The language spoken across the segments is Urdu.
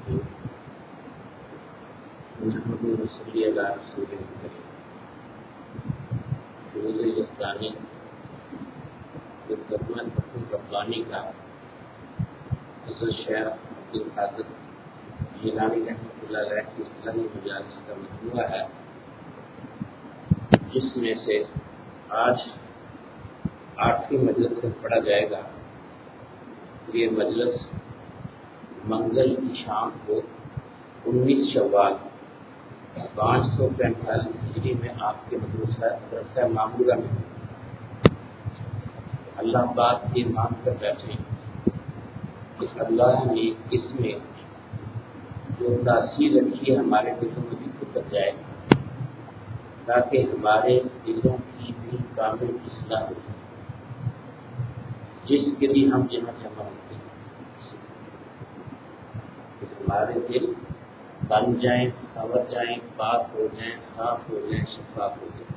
محمد صلی اللہ رسول کریم فیروز اسلامی خدمت فتح ربانی کا حضرت شیخ عبدالقادر جیلانی رحمۃ اللہ علیہ کی اسلامی مجالس کا مجموعہ ہے، جس میں سے آج 8ویں مجلس سے پڑھا جائے گا۔ یہ مجلس منگل کی شام کو 19 شوال 545 ہجری میں آپ کے مدرسہ معمورہ میں اللہ پاک سے مانگ کر بیٹھے کہ اللہ نے اس میں جو تاثیر رکھی ہے ہمارے دلوں میں بھی اتر جائے، تاکہ ہمارے دلوں کی بھی کامل اصلاح ہو، جس کے لیے ہم یہاں جمع ہوتے ہیں، کہ ہمارے دل بن جائیں، سنور جائیں، پاک ہو جائیں، صاف ہو جائیں، شفاف ہو جائیں،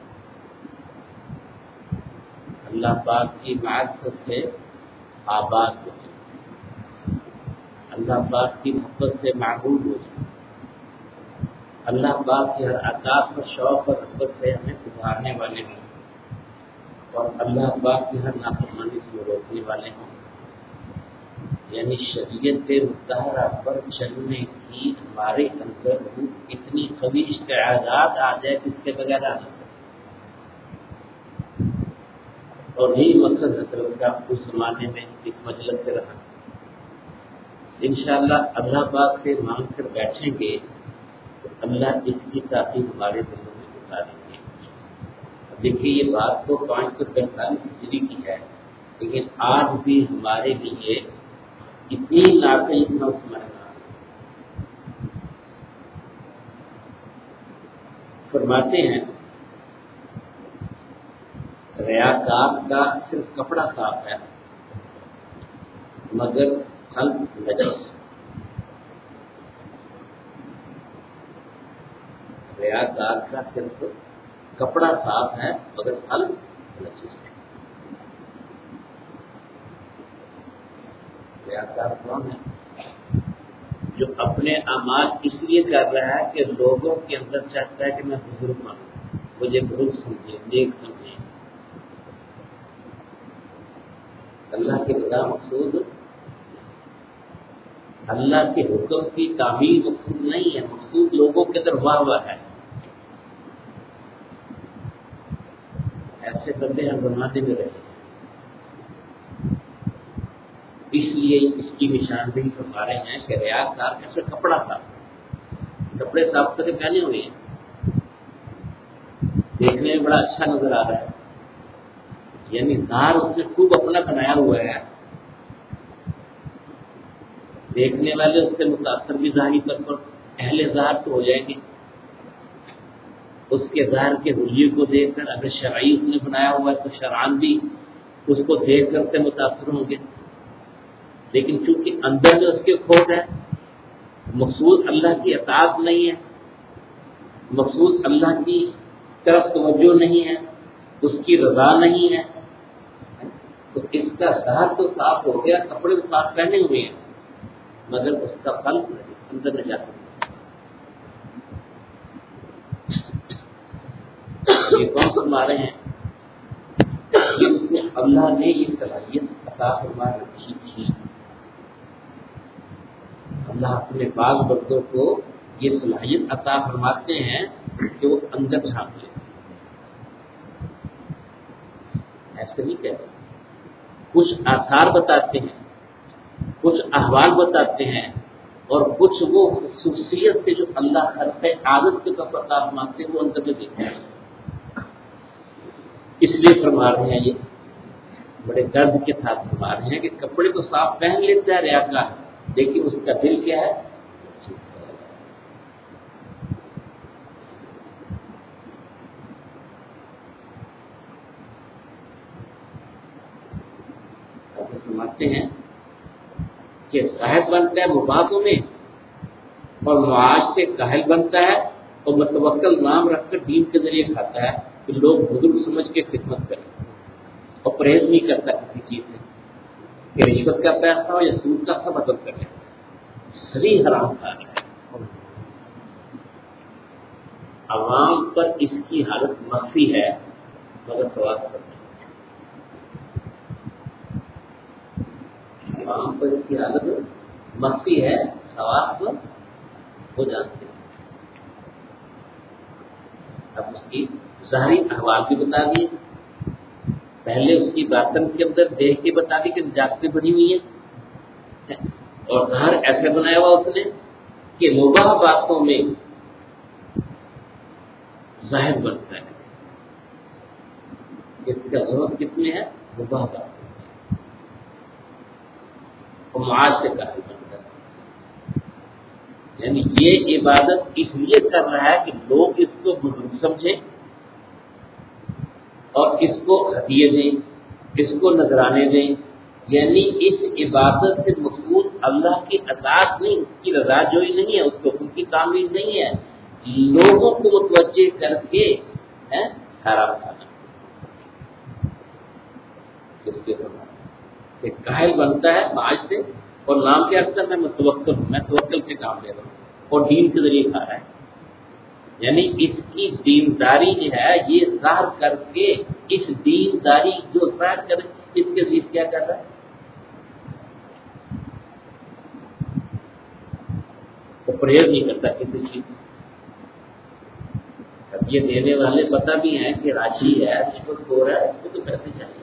اللہ پاک کی معرفت سے آباد ہو جائیں، اللہ پاک کی محبت سے معبود ہو جائیں، اللہ پاک کی ہر عطا پر شوق اور رغبت سے ہمیں ابھارنے والے ہوں، اور اللہ پاک کی ہر نافرمانی سے روکنے والے ہوں، یعنی شریعت مطہرہ پر چلنے کی ہمارے اندر اتنی قوی اشتعالات آ جائے کہ اس کے بغیر آ نہ سکے۔ اور یہی مقصد حضرت کا اس زمانے میں اس مجلس سے رہا۔ انشاءاللہ اللہ پاک سے مانگ کر بیٹھیں گے تو اللہ اس کی تاثیر ہمارے دلوں میں اتاریں گے۔ دیکھیے یہ بات تو 545 ہجری کی ہے، لیکن آج بھی ہمارے لیے اتنی ناقل اتنا سمجھنا فرماتے ہیں، ریاکار کا صرف کپڑا صاف ہے مگر قلب نجس۔ ریاکار کا صرف کپڑا صاف ہے مگر قلب نجس ہے۔ ریاکار کون ہے؟ جو اپنے اعمال اس لیے کر رہا ہے کہ لوگوں کے اندر چاہتا ہے کہ میں بزرگ بنوں، مجھے بزرگ سمجھے، نیک سمجھے۔ اللہ کے بڑا مقصود اللہ کے حکم کی تعمیل مقصود نہیں ہے، مقصود لوگوں کے اندر ہوا ہوا ہے۔ ایسے بندے ہر زمانے میں رہے، اس لیے اس کی نشاندہی فرما رہے ہیں کہ ریاکار کا صرف کپڑا صاف، کپڑے صاف کر کے پہنے ہوئے ہیں، دیکھنے میں بڑا اچھا نظر آ رہا ہے، یعنی ظاہر اس نے خوب اپنا بنایا ہوا ہے، دیکھنے والے اس سے متاثر بھی ظاہری طور پر اہل ظاہر تو ہو جائیں گے، اس کے ظاہر کے حلیے کو دیکھ کر اگر شرعی اس نے بنایا ہوا ہے تو شرعان بھی اس کو دیکھ کر سے متاثر ہوں گے، لیکن چونکہ اندر جو اس کے کھوٹ ہے، مقصود اللہ کی اطاعت نہیں ہے، مقصود اللہ کی طرف توجہ نہیں ہے، اس کی رضا نہیں ہے، تو اس کا ظاہر تو صاف ہو گیا، کپڑے تو صاف پہنے ہوئے ہیں، مگر اس کا قلب اس اندر نجاست ہے۔ یہ کون فرما رہے ہیں کہ اللہ نے یہ صلاحیت عطا فرما رکھی تھی، اللہ اپنے بعض بندوں کو یہ صلاحیت عطا فرماتے ہیں کہ وہ اندر جھانک لیں، ایسے نہیں کہتے، کچھ آثار بتاتے ہیں، کچھ احوال بتاتے ہیں، اور کچھ وہ خصوصیت سے جو اللہ خلق عادت کے طور پر عطا فرماتے ہیں وہ اندر میں دیکھتے ہیں۔ اس لیے فرما رہے ہیں، یہ بڑے درد کے ساتھ فرما رہے ہیں کہ کپڑے تو صاف پہن لیتا ہے ریاکار، لیکن اس کا دل کیا ہے؟ فرماتے ہیں کہ صاحب بنتا ہے مباحوں میں اور معاش سے کاہل بنتا ہے اور متوکل نام رکھ کر دین کے ذریعے کھاتا ہے کہ لوگ بزرگ سمجھ کے خدمت کریں، اور پرہیز نہیں کرتا کسی چیز سے کہ رشوت کا پیسہ ہو یا سود کا سب عدم کر لیں، صریح حرام کار ہے. عوام پر اس کی حالت مخفی ہے مگر خواص پر نہیں. عوام پر اس کی حالت مخفی ہے، خواص پر وہ جانتے ہیں. اب اس کی ظاہری احوال بھی بتا دیے، پہلے اس کی باطن کے اندر دیکھ کے بتا دی کہ نجاستیں بنی ہوئی ہیں، اور ظاہر ایسے بنایا ہوا اس نے کہ مباح باتوں میں ظاہر بنتا ہے. اس کا ضرورت کس میں ہے؟ مباح بات اور معاذ سے قائل بنتا ہے. یعنی یہ عبادت اس لیے کر رہا ہے کہ لوگ اس کو بزرگ سمجھیں اور اس کو ہدیے دیں، اس کو نذرانے دیں. یعنی اس عبادت سے مقصود اللہ کی اطاعت نہیں، اس کی رضا جوئی نہیں ہے، اس حکم کی تعمیل نہیں ہے، لوگوں کو متوجہ کر کے حرام کھانا. اس کے کہ قائل بنتا ہے معاش سے، اور نام کیا کرتا ہے؟ میں متوکل ہوں، میں توکل سے کام لے رہا ہوں اور دین کے ذریعے کھا رہا ہے. یعنی اس کی دینداری جو ہے یہ ظاہر کر کے، اس دینداری جو ظاہر کرے اس کے ذریعے کیا کرتا ہے؟ وہ پرہیز نہیں کرتا کسی چیز. اب یہ دینے والے پتہ بھی ہیں کہ راشی ہے، رشوت خور ہے، اس کو تو پیسے چاہیے.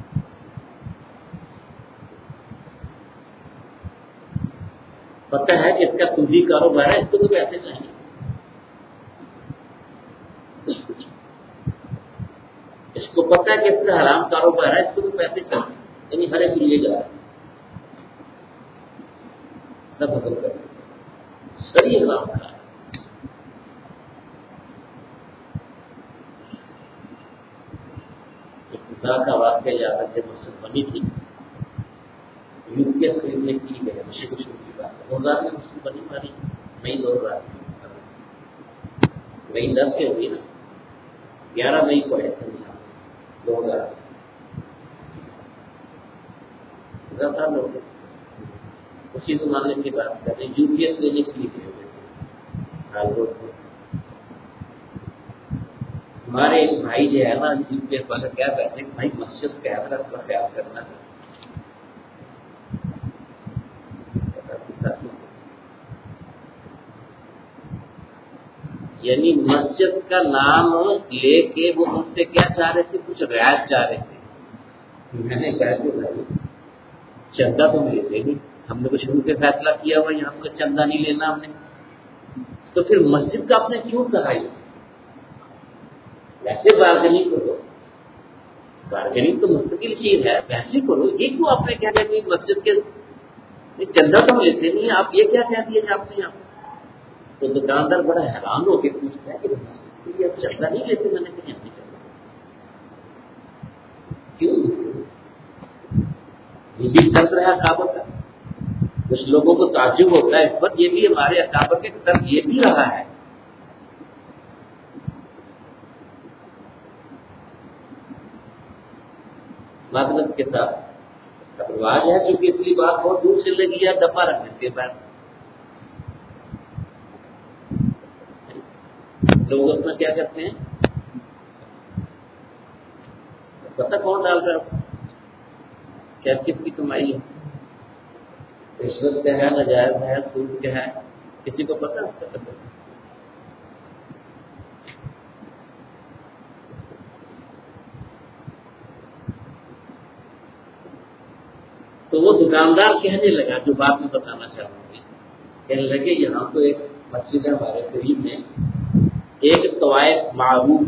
پتہ ہے کہ اس کا سودی کاروبار ہے، اس کو تو پیسے چاہیے. اس کو پتہ ہے کہ اس کا حرام کاروبار ہے، اس کو تو پیسے چاہیے. یعنی ہر ایک لیے جا رہا ہے، سب حاصل کر رہے ہیں. صحیح حرام کار. خدا کا واقعہ یاد ہے کہ مسجد بنی تھی، یوپیس خریدنے کی گئے، مشکل کی بات ہے. 2000 میں مسجد بنی ہماری، مئی 2000 مئی 10 سے ہوئی نا، 11 مئی کو ہے 2000. 10 سال ہو گئے. اسی زمانے کی بات کر رہے ہیں. یوپیس لینے کے لیے گئے ہوئے تھے. ہمارے ایک بھائی جو ہے نا یو پی ایس والا کیا کہتے ہیں، بھائی مسجد کا ہے نا تھوڑا خیال کرنا ہے. یعنی مسجد کا نام لے کے وہ ہم سے کیا چاہ رہے تھے؟ کچھ رعایت چاہ رہے تھے. میں نے کہا کہ بھائی چندہ تو ہم لیتے نہیں، ہم نے تو شروع سے فیصلہ کیا ہوا یہاں کا چندہ نہیں لینا ہم نے، تو پھر مسجد کا آپ نے کیوں کہا؟ ویسے بارگننگ کرو، بارگننگ تو مستقل چیز ہے، ویسے کرو. یہ کیوں آپ نے کیا کہ مسجد کے چندہ تو ہم لیتے نہیں، آپ یہ کیا کہہ دیا آپ نے یہاں؟ تو دکاندار بڑا حیران ہو کے پوچھتا ہے کہ مسجد کے لیے آپ چندہ نہیں لیتے؟ میں نے کہا نہیں چندہ. کیوں؟ یہ بھی درد رہا اکابر کا. کچھ لوگوں کو تعجب ہوتا ہے اس پر، یہ بھی ہمارے اکابر کے درد یہ بھی رہا ہے. مدد کے ساتھ رواج ہے، کیونکہ اس کی بات بہت دور سے لگی ہے، ڈبہ رکھنے کے بعد لوگ اس میں کیا کرتے ہیں پتہ کون ڈال رہا ہے، کیا کس کی کمائی ہے، رشوت کا ہے، ناجائز ہے، سود کا ہے، کسی کو پتہ اس کا پتہ. تو وہ دکاندار کہنے لگا جو بات میں بتانا چاہوں گی، کہنے لگے یہاں تو ایک مسجد ہے ہمارے قریب میں، ایک طوائف معروف،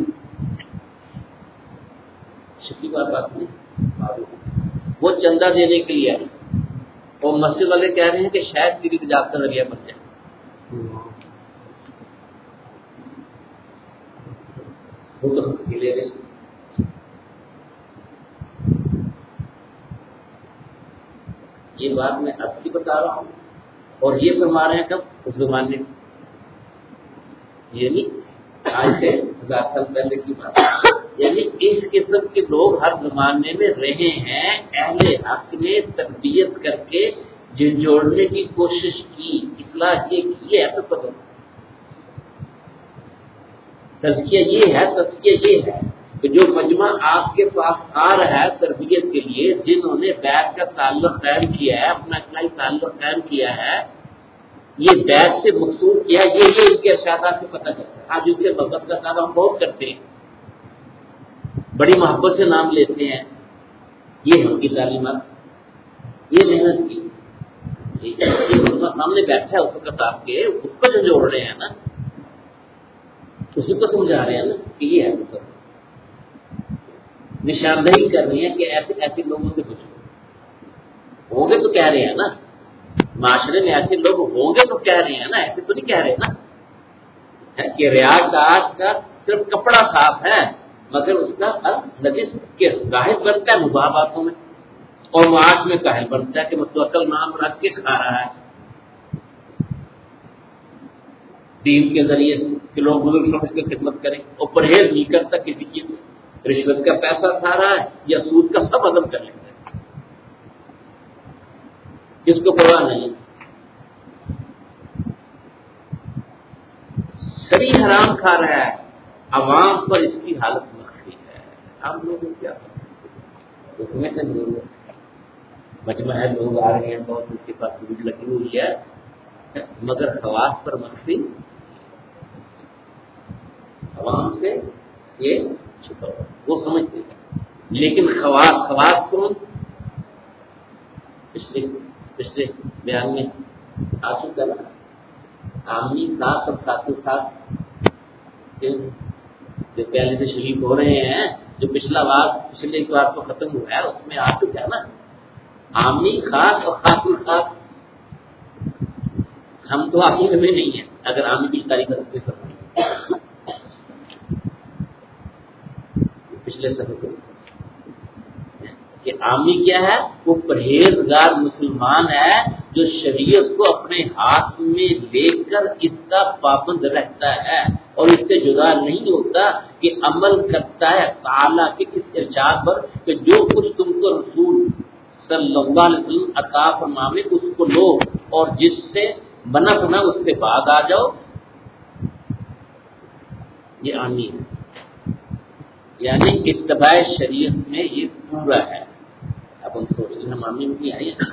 شکی بات نہیں، معروف، وہ چندہ دینے کے لیے آئی، اور مسجد والے کہہ رہے ہیں کہ شاید تیری نجات کا ذریعہ بن جائے. وہ تو ہنس کے لے گئے. یہ بات میں اب کی بتا رہا ہوں، اور یہ فرما رہے ہیں کب؟ اس زمانے میں، یعنی آج سے 1000 سال پہلے کی بات. یعنی اس قسم کے لوگ ہر زمانے میں رہے ہیں. اہل حق نے تربیت کر کے جوڑنے کی کوشش کی، اصلاح یہ کی ہے تو پتہ تزکیہ یہ ہے کہ جو مجمع آپ کے پاس آ رہا ہے تربیت کے لیے، جنہوں نے بیت کا تعلق قائم کیا ہے، اپنا اصلاحی تعلق قائم کیا ہے، یہ بیت سے مخصوص کیا، یہ اس کے ارشادات سے پتہ چلتا ہے۔ آج اس کے مذہب کا کام ہم بہت کرتے ہیں، بڑی محبت سے نام لیتے ہیں، یہ ہم کی تعلیمات، یہ محنت کی، سامنے بیٹھا ہے اس وقت آپ کے، اس کو جو جوڑ رہے ہیں نا، اسی کو سمجھا رہے ہیں نا کہ یہ ہے سب نشاندہی کر رہی ہیں کہ ایسے لوگوں سے بچو، ہوں گے تو کہہ رہے ہیں نا، معاشرے میں ایسے لوگ ہوں گے تو کہہ رہے ہیں نا، ایسے تو نہیں کہہ رہے نا کہ ریاض کا صرف کپڑا صاف ہے مگر اس کا نجس کے ظاہر بنتا ہے مباحباتوں میں، اور معاش میں کاہل بنتا ہے کہ متوکل نام رکھ کے کھا رہا ہے دین کے ذریعے سے کہ لوگ بزرگ سمجھ کے خدمت کریں، اور پرہیز نہیں کرتا کسی چیز سے، رشوت کا پیسہ کھا رہا ہے یا سود کا سب عدم کر لیتا ہے، کس کو پرواہ نہیں، سری حرام کھا رہا ہے، عوام پر اس کی حالت مخفی ہے۔ عام لوگوں کیا اس میں سے مجمع ہے، لوگ آ رہے ہیں، بہت اس کے پاس بھیڑ لگی ہوئی ہے، مگر خواص پر مخفی، عوام سے یہ چھپا ہوا، وہ سمجھتے ہیں، لیکن خواص کون؟ پچھلے بیان میں آ چکا نا، عامی ساتھ اور ساتھ جو پہلے سے شریف ہو رہے ہیں، جو پچھلے بار تو ختم ہوا ہے، اس میں آ چکا ہے نا، عامی خاص اور خاص الخاص۔ ہم تو عامی میں نہیں ہیں اگر عامی کی تاریخ پچھلے سفر کو کہ عامی کیا ہے؟ وہ پرہیزگار مسلمان ہے جو شریعت کو اپنے ہاتھ میں لے کر اس کا پابند رہتا ہے اور اس سے جدا نہیں ہوتا، کہ عمل کرتا ہے تعالیٰ کے اس ارشاد پر کہ جو کچھ تم کو رسول صلی اللہ علیہ وسلم عطا فرمائے اس کو لو، اور جس سے منع ہونا اس سے بعد آ جاؤ، یہ عامی ہے، یعنی اتباع شریعت میں یہ پورا ہے۔ اب ہم سوچ رہے ہیں ہم عامی میں نہیں آئے ہیں،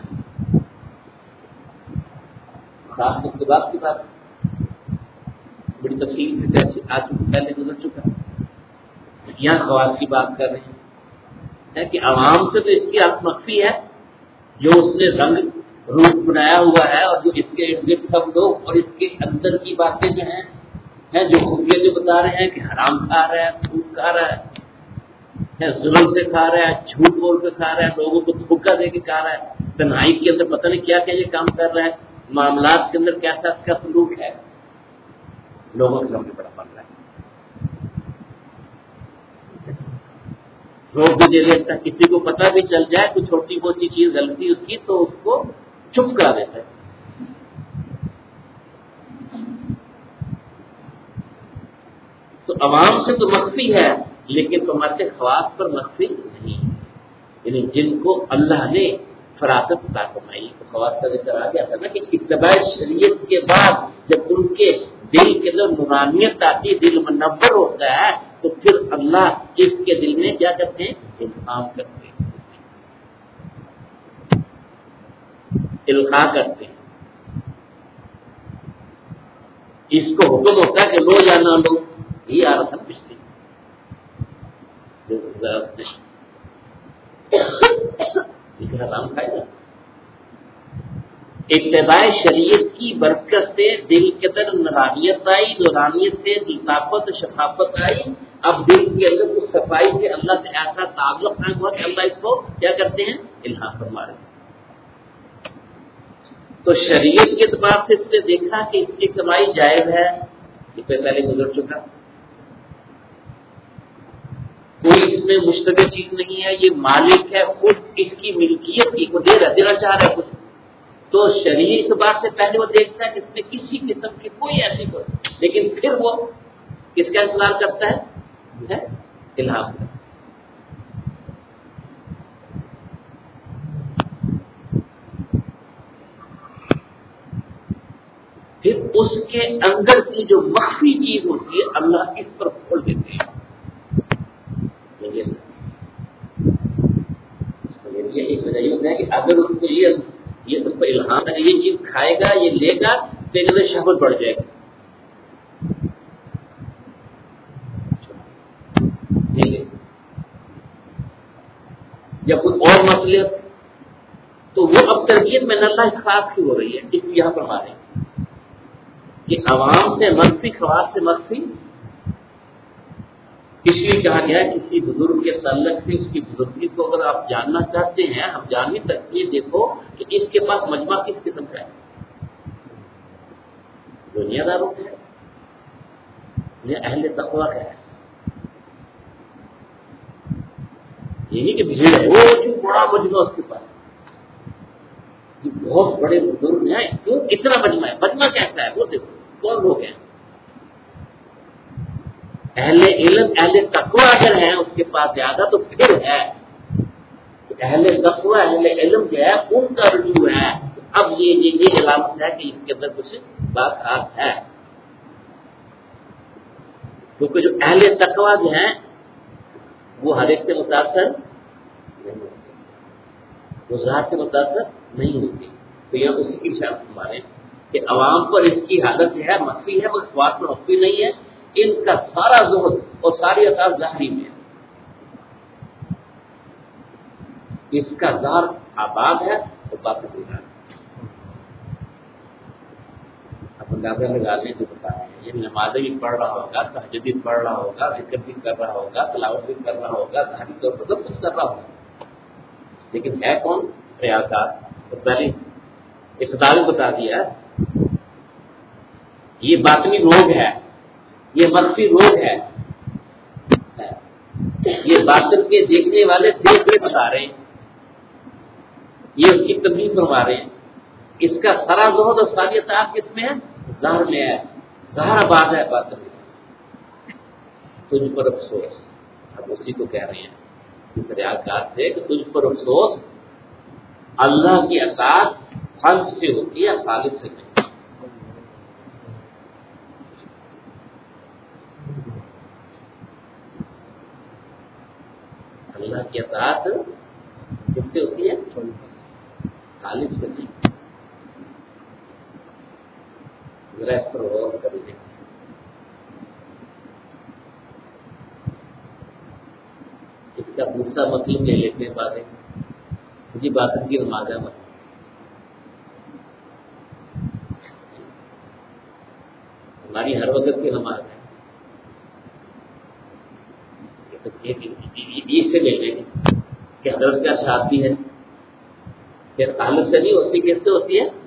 خاص اس کے بعد کی بات بڑی تفصیل سے آج پہلے گزر چکا، یہاں خواص کی بات کر رہے ہیں کہ عوام سے تو اس کی حق مخفی ہے، جو اس نے رنگ روپ بنایا ہوا ہے اور جو اس کے ارد گرد سب لوگ اور اس کے اندر کی باتیں جو ہیں جو خفیہ جو بتا رہے ہیں کہ حرام کھا رہا ہے، سود کھا رہا ہے، ظلم سے کھا رہا ہے، جھوٹ بول کے کھا رہا ہے، لوگوں کو دھوکہ دے کے کھا رہا ہے، تنہائی کے اندر پتہ نہیں کیا کیا یہ کام کر رہا ہے، معاملات کے اندر کیسا اس کا سلوک ہے، لوگوں کے سامنے بڑا پڑ رہا ہے، روک بھی دے دیتا ہے، کسی کو پتہ بھی چل جائے کوئی چھوٹی بہت چیز غلطی اس کی تو اس کو چپ کرا دیتا ہے۔ تو عوام سے تو مخفی ہے، لیکن تمہارے خواص پر مخفی نہیں، یعنی جن کو اللہ نے فراست عطا فرمائی، تو خواص کا ذکر آ گیا تھا نا کہ اتباع شریعت کے بعد جب ان کے دل کے اندر نورانیت آتی، دل منور ہوتا ہے، تو پھر اللہ اس کے دل میں کیا کرتے ہیں؟ الہام کرتے ہیں، القاء کرتے ہیں، اس کو حکم ہوتا ہے کہ لو یا نہ لو، یہ آ رہا تھا پچھلی حرام کھائے گا۔ اتباع شریعت کی برکت سے دل کے اندر نورانیت آئی، نورانیت سے لطافت شفافت آئی، اب دل کے اندر اس صفائی سے اللہ سے ایسا تعلق قائم ہوا کہ اللہ اس کو کیا کرتے ہیں؟ الہام فرما رہے ہیں۔ تو شریعت کے اعتبار سے اس سے دیکھا کہ اس کی کمائی جائز ہے، یہ پہلے گزر چکا، کوئی اس میں مشتبہ چیز نہیں ہے، یہ مالک ہے خود اس کی ملکیت کی کو دینا چاہ رہا ہے خود، تو شرعی اعتبار سے پہلے وہ دیکھتا ہے کہ اس میں کسی قسم کی کوئی ایسی بات، لیکن پھر وہ کس کا انتظار کرتا ہے؟ الہام کا۔ پھر اس کے اندر کی جو مخفی چیز ہوتی ہے اللہ اس پر کھول دیتے ہیں. یہ ایک وجہ یہ ہوتا ہے کہ اگر اس کو یہ اس پر الہام ہے یہ چیز کھائے گا یہ لے گا تو ایک اندر شہوت بڑھ جائے گا. ٹھیک ہے. یا کوئی اور مسئلے تو وہ اب تربیت میں اللہ اس خاص کی ہو رہی ہے. اس لیے یہاں پر ہمارے کہ عوام سے منفی خواص سے منفی اس لیے کہا گیا ہے کسی بزرگ کے تعلق سے اس کی بزرگی کو اگر آپ جاننا چاہتے ہیں ہم جان نہیں سکتے. یہ دیکھو کہ اس کے پاس مجمع کس قسم کا ہے, دنیا داروں کا ہے یا اہل تقویٰ کا ہے. یہی کہ بھیڑ ہے وہ جو بڑا مجمع اس کے پاس بہت بڑے بزرگ ہیں کیوں اتنا مجمع ہے. مجمع کیسا ہے وہ دیکھو کون لوگ ہیں اہل علم اہل تقویٰ اگر ہیں اس کے پاس زیادہ تو پھر ہے اہل تقویٰ اہل علم جو ہے ان کا رجوع ہے. اب یہ علامت ہے کہ اس کے اندر کچھ بات خاص ہے کیونکہ جو اہل تقویٰ جو ہیں وہ ہر ایک سے متاثر نہیں ہوتے, وہ ذات سے متاثر نہیں ہوتی. تو یہ اسی کی شرط ہمارے کہ عوام پر اس کی حالت جو ہے مخفی ہے مگر خواص میں مخفی نہیں ہے. ان کا سارا زہد اور ساری عطا ظاہری میں اس کا ظاہر آباد ہے اور باطن بگاڑ. اب اندازہ لگا لیں جو بتا رہے ہیں یہ نمازیں بھی پڑھ رہا ہوگا تہجد بھی پڑھ رہا ہوگا ذکر بھی کر رہا ہوگا تلاوت بھی کر رہا ہوگا ظاہری طور پر سب کچھ کر رہا ہوگا لیکن ہے کون ریاکار. تو پہلے اقتدار بتا دیا یہ باطنی روگ ہے یہ مخفی روگ ہے. یہ باطن کے دیکھنے والے دیکھ کے بتا رہے ہیں یہ اس کی تبلیغ فرما رہے ہیں. اس کا سارا زہد اور ساری عطا کس میں ہے ظاہر میں ہے. ظاہر آباد ہے باطن میں. تجھ پر افسوس اب اسی کو کہہ رہے ہیں اس ریاکار سے کہ تجھ پر افسوس اللہ کی عطا خلق سے ہوتی ہے خالق سے نہیں. اللہ کی اطاعت کس سے ہوتی ہے خالق سے نہیں. ذرا اس پر غور کر لیں. اس کا دوسرا مطلب لے لیتے ہیں باتیں جی باطن کی نماز ہے ہماری ہر وقت کی نماز ہے سے لے لیں کہ حضرت کا شادی ہے پھر تعلق سے نہیں ہوتی کس سے ہوتی ہے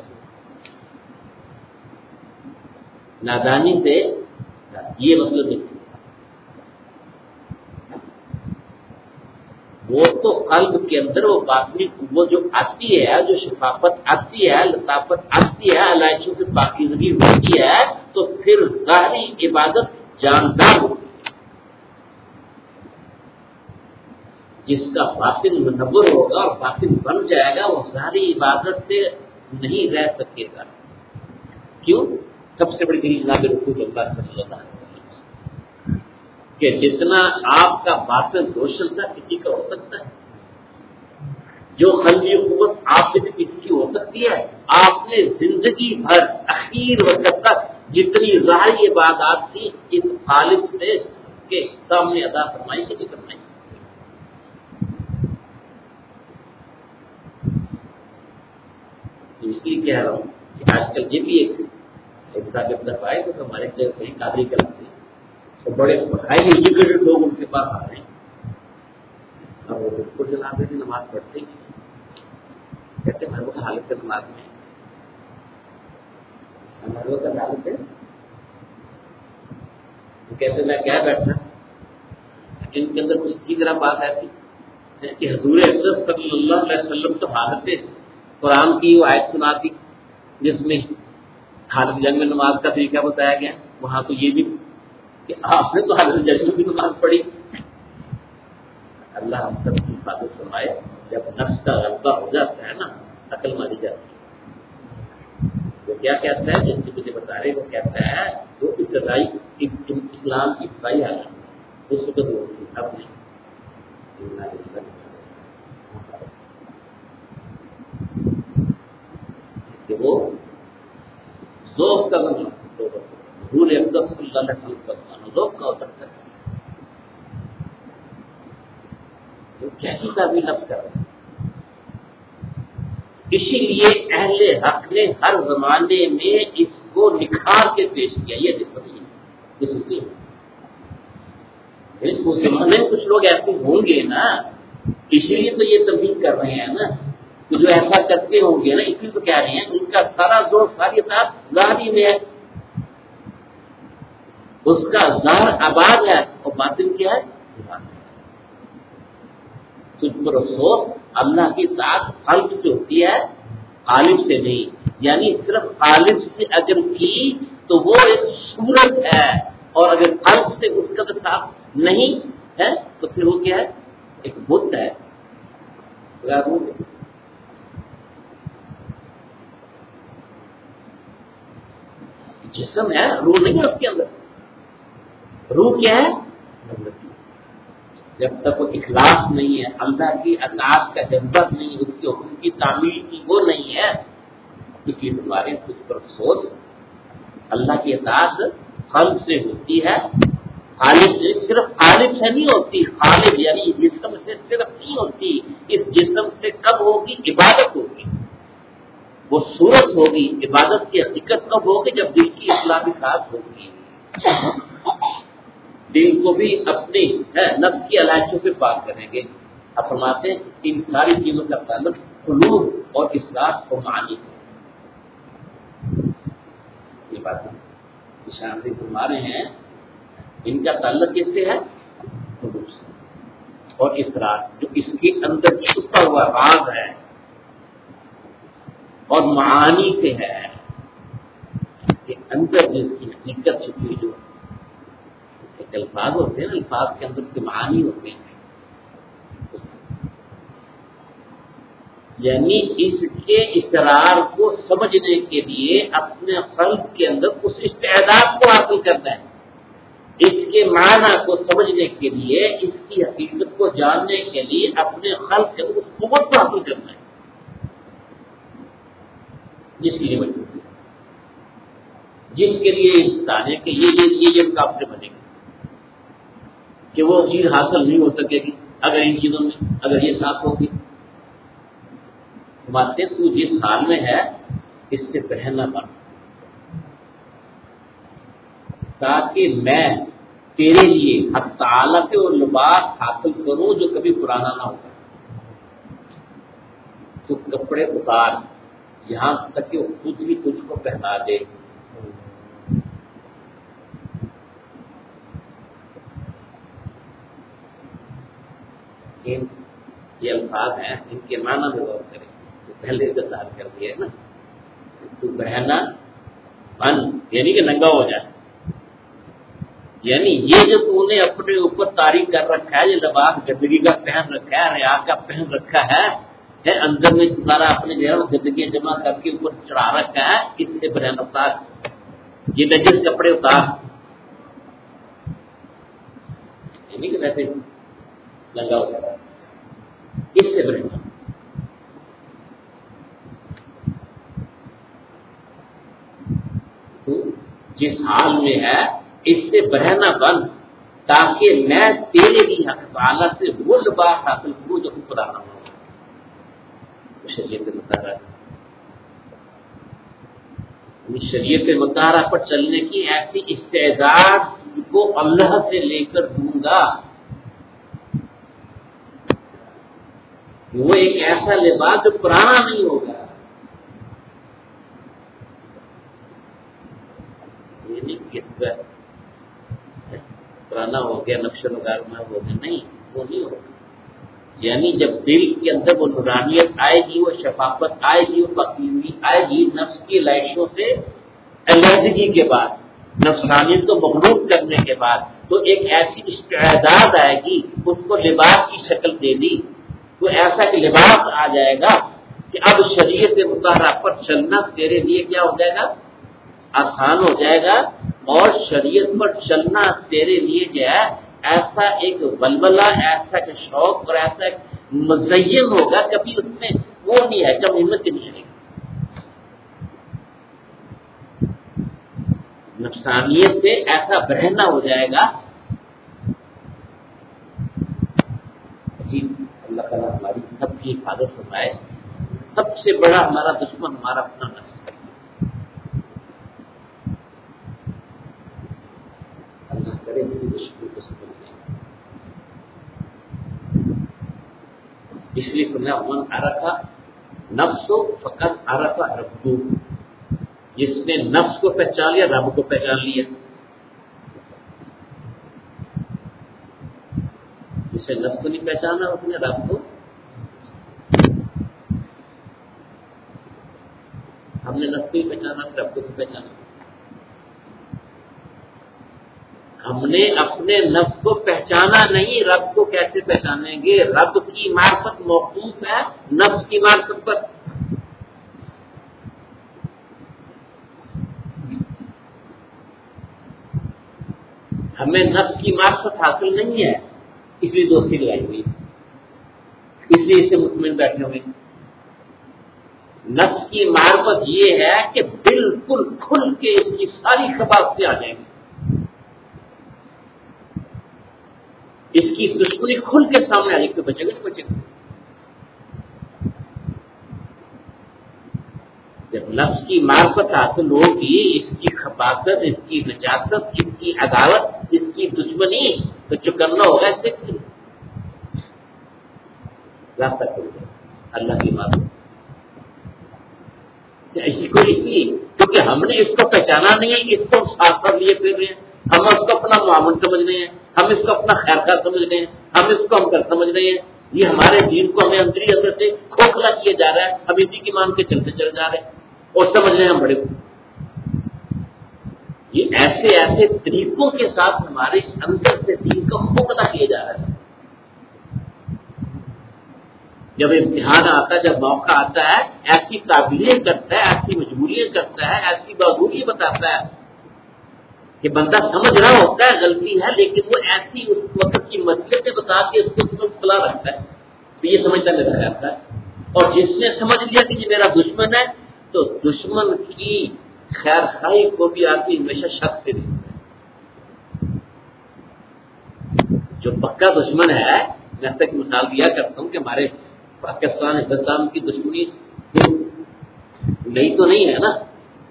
نادانی سے. یہ مطلب نہیں وہ تو قلب کے اندر وہ باطنی وہ جو آتی ہے جو شفافت آتی ہے لطافت آتی ہے علائشوں سے پاکیزگی ہوتی ہے تو پھر ظاہری عبادت جاندار ہوتی ہے. جس کا باطن منور ہوگا اور باطن بن جائے گا وہ ظاہری عبادت سے نہیں رہ سکے گا. کیوں؟ سب سے بڑی دلیل جناب رسول اللہ صلی اللہ علیہ وسلم کہ جتنا آپ کا باطن روشن تھا کسی کا ہو سکتا ہے جو قلبی قوت آپ سے بھی کسی کی ہو سکتی ہے. آپ نے زندگی بھر اخیر وقت تک جتنی ظاہری عبادات تھی اس خالق سے کے سامنے ادا فرمائی کہ نہیں فرمائی. اس لیے کہہ رہا ہوں کہ آج کل یہ بھی ایک صاحب طرف آئے تو ہمارے جگہ کہیں قادری کراتے ہیں تو بڑے بخائی ایجوکیٹڈ لوگ ان کے پاس آ رہے ہیں اور وہ بالکل جناب کی نماز پڑھتے ہیں کہتے ہیں ہر حالت کے نماز میں ہمارے وقت حالت ہے کہتے میں کیا بیٹھا ان کے اندر کچھ کی طرح بات ایسی کہ حضور اقدس صلی اللہ علیہ وسلم تو حالت قرآن کی وہ آیت سنا دی جس میں حالت جنگ میں نماز کا طریقہ بتایا گیا. وہاں تو یہ بھی کہ آپ نے تو حالت جنگ میں بھی نماز پڑھی. اللہ ہم سب کی حفاظت فرمائے. جب نفس کا غلبہ ہو جاتا ہے نا عقل ماری جاتی ہے. وہ کیا کہتا ہے، جن کی مجھے بتا رہے وہ کہتا ہے وہ ابتدائی اسلام کی ابتدائی حالت اس وقت وہ تھی، اب نہیں۔ کہ وہ ذوق کا حضور اقدس صلی اللہ علیہ وسلم کا ذوق کا اترتا ہے، تو کیسی تعبیر لفظ کر رہے ہیں۔ اسی لیے اہل حق نے ہر زمانے میں اس کو نکھار کے پیش کیا، یہ دیکھو اس زمانے میں کچھ لوگ ایسے ہوں گے نا، اسی لیے تو یہ تبلیغ کر رہے ہیں نا، کہ جو ایسا کرتے ہوں گے نا، اس لیے تو کہہ رہے ہیں ان کا سارا زور ساری اطاعت ظاہری میں ہے، اس کا ظاہر آباد ہے اور باطن کیا ہے؟ تجھ پر افسوس، اللہ کی اطاعت قلب سے ہوتی ہے، قالب سے نہیں، یعنی صرف قالب سے اگر کی تو وہ ایک صورت ہے، اور اگر قلب سے اس کا ساتھ نہیں ہے تو پھر وہ کیا ہے؟ ایک بت ہے۔ جسم ہے، روح نہیں ہے اس کے اندر۔ روح کیا ہے؟ جب تک وہ اخلاص نہیں ہے، اللہ کی اطاعت کا جذبہ نہیں، اس کے حکم کی تعمیل کی وہ نہیں ہے، اس لیے تمہارے کچھ پر افسوس۔ اللہ کی اطاعت قلب سے ہوتی ہے، خالق سے، صرف خالق سے نہیں ہوتی، خالق یعنی جسم سے صرف نہیں ہوتی، اس جسم سے کب ہوگی؟ عبادت ہوگی، وہ صورت ہوگی، عبادت کی حقیقت کب ہوگی؟ جب دل کی اصلاح کے ساتھ ہوگی، دل کو بھی اپنی نفس کی علائشوں سے پاک کریں گے۔ اب فرماتے ہیں ان ساری چیزوں کا تعلق قلوب اور اصلاح اور معانی سے، یہ باتیں شامل فرما رہے ہیں، ان کا تعلق کس سے ہے؟ قلوب سے، اور اصلاح جو اس کے اندر چھپا ہوا راز ہے اور معانی سے ہے، اس کے اندر جس کی حقیقت چھپی جو الفاظ ہوتے ہیں نا، الفاظ کے اندر کے معانی ہوتے ہیں، یعنی اس کے اسرار کو سمجھنے کے لیے اپنے قلب کے اندر اس استعداد کو حاصل کرنا ہے، اس کے معنی کو سمجھنے کے لیے، اس کی حقیقت کو جاننے کے لیے اپنے قلب کے اندر اس قوت کو حاصل کرنا ہے، جس کی وجہ سے، جس کے لیے انسان ہے کہ یہ کافر بنے گا، کہ وہ چیز حاصل نہیں ہو سکے گی اگر ان چیزوں میں اگر یہ ساتھ ہوگی۔ مانتے تو جس حال میں ہے اس سے بہنا بن، تاکہ میں تیرے لیے حق تعالی کے وہ لباس حاصل کروں جو کبھی پرانا نہ ہوگا۔ تو کپڑے اتار یہاں تک کہ وہ خود ہی تجھ کو پہنا دے۔ یہ الفاظ ہیں، ان کے معنی میں غور کریں، تو پہلے سے سال کر دیا ہے نا، تو بہنا بن یعنی کہ ننگا ہو جائے، یعنی یہ جو تو نے اپنے اوپر طاری کر رکھا ہے، یہ لباس گندگی کا پہن رکھا ہے، ریا کا پہن رکھا ہے، اندر میں سارا اپنے جو ہے گندگی جمع کر کے اوپر چڑھا رکھا ہے، اس سے بہنا اتار، یہ نجس کپڑے اتار، یعنی کہ ویسے ننگا ہو جائے، اس سے بہنا۔ تو جس حال میں ہے اس سے بہنا بن، تاکہ میں تیرے بھی حق تعالی سے وہ لباس حاصل کروں جو پرانا ہو۔ شریعت مطالعہ، شریعت مطالعہ پر چلنے کی ایسی استعداد کو اللہ سے لے کر دوں گا، وہ ایک ایسا لباس جو پرانا نہیں ہوگا، یعنی کس کا پرانا ہو گیا، نقش و نگار میں ہو گیا، نہیں، وہ نہیں ہوگا، یعنی جب دل کے اندر وہ نورانیت آئے گی، وہ شفافت آئے گی، وہ پاکیزگی آئے گی، نفس کی لائشوں سے علیحدگی کے بعد، نفسانیت کو مغلوب کرنے کے بعد، تو ایک ایسی استعداد آئے گی، اس کو لباس کی شکل دے دی، تو ایسا کہ لباس آ جائے گا کہ اب شریعت مطہرہ پر چلنا تیرے لیے کیا ہو جائے گا؟ آسان ہو جائے گا، اور شریعت پر چلنا تیرے لیے جو ہے ایسا ایک ولولہ، ایسا ایک شوق اور ایسا ایک مزین ہوگا، کبھی اس میں وہ نہیں ہے، جب ہمت نہیں چلے گی۔ نفسانیت سے ایسا بہنا ہو جائے گا۔ جی اللہ تعالیٰ ہماری سب کی حفاظت فرمائے۔ سب سے بڑا ہمارا دشمن ہمارا اپنا نفس ہے۔ اللہ کرے اس کی دشمنی کو سمجھ لیں۔ اس لیے سنا من عرفہ نفس فقط عرفہ ربہ، جس نے نفس کو پہچان لیا رب کو پہچان لیا۔ جس نے نفس کو نہیں پہچانا اس نے رب کو، ہم نے نفس کو ہی پہچانا، رب کو بھی پہچانا۔ ہم نے اپنے نفس کو پہچانا نہیں، رب کو کیسے پہچانیں گے؟ رب کی معرفت موقوف ہے نفس کی معرفت پر۔ ہمیں نفس کی معرفت حاصل نہیں ہے، اس لیے دوستی لگائی ہوئی، اس لیے اسے مطمئن بیٹھے ہوئے۔ نفس کی معرفت یہ ہے کہ بالکل کھل کے اس کی ساری خباستیں آ جائیں گی، اس کی دشمنی کھل کے سامنے آ جائے گی، بچے گا نہیں بچے گا۔ جب نفس کی معرفت حاصل ہوگی، اس کی خباست، اس کی نجاست، اس کی عداوت، اس کی دشمنی، تو چکنا ہوگا اس سے راستہ کھل گیا اللہ کی معرفت۔ اسی کو اس لیے کیونکہ ہم نے اس کو پہچانا نہیں ہے، اس کو ساتھ ساتھ لیے پھر رہے ہیں، ہم اس کو اپنا معامل سمجھ رہے ہیں، ہم اس کو اپنا خیر خواہ سمجھ رہے ہیں، ہم اس کو ہم کر سمجھ رہے ہیں۔ یہ ہمارے دین کو ہمیں اندر سے کھوکھلا کیا جا رہا ہے، ہم اسی کی مان کے چلتے چلے جا رہے ہیں اور سمجھ رہے ہیں ہم بڑے کو۔ یہ ایسے ایسے طریقوں کے ساتھ ہمارے اندر سے دین کو کھوکھلا کیا جا رہا ہے۔ جب امتحان آتا ہے، جب موقع آتا ہے، ایسی تعبیریں کرتا ہے، ایسی مجبوریاں کرتا ہے، ایسی بازوریاں بتاتا ہے کہ بندہ سمجھ رہا ہوتا ہے غلطی ہے، لیکن وہ ایسی اس وقت کی مسئلے بتا کے اس کو کھلا رکھتا ہے، تو یہ سمجھتا میرا خیال تھا۔ اور جس نے سمجھ لیا کہ یہ میرا دشمن ہے، تو دشمن کی خیر خواہی کو بھی آدمی ہمیشہ شک سے دیکھتا ہے۔ جو پکا دشمن ہے، میں ایسا ایک مثال دیا کرتا ہوں کہ ہمارے پاکستان ہندوستان کی دشمنی نئی تو نہیں ہے نا،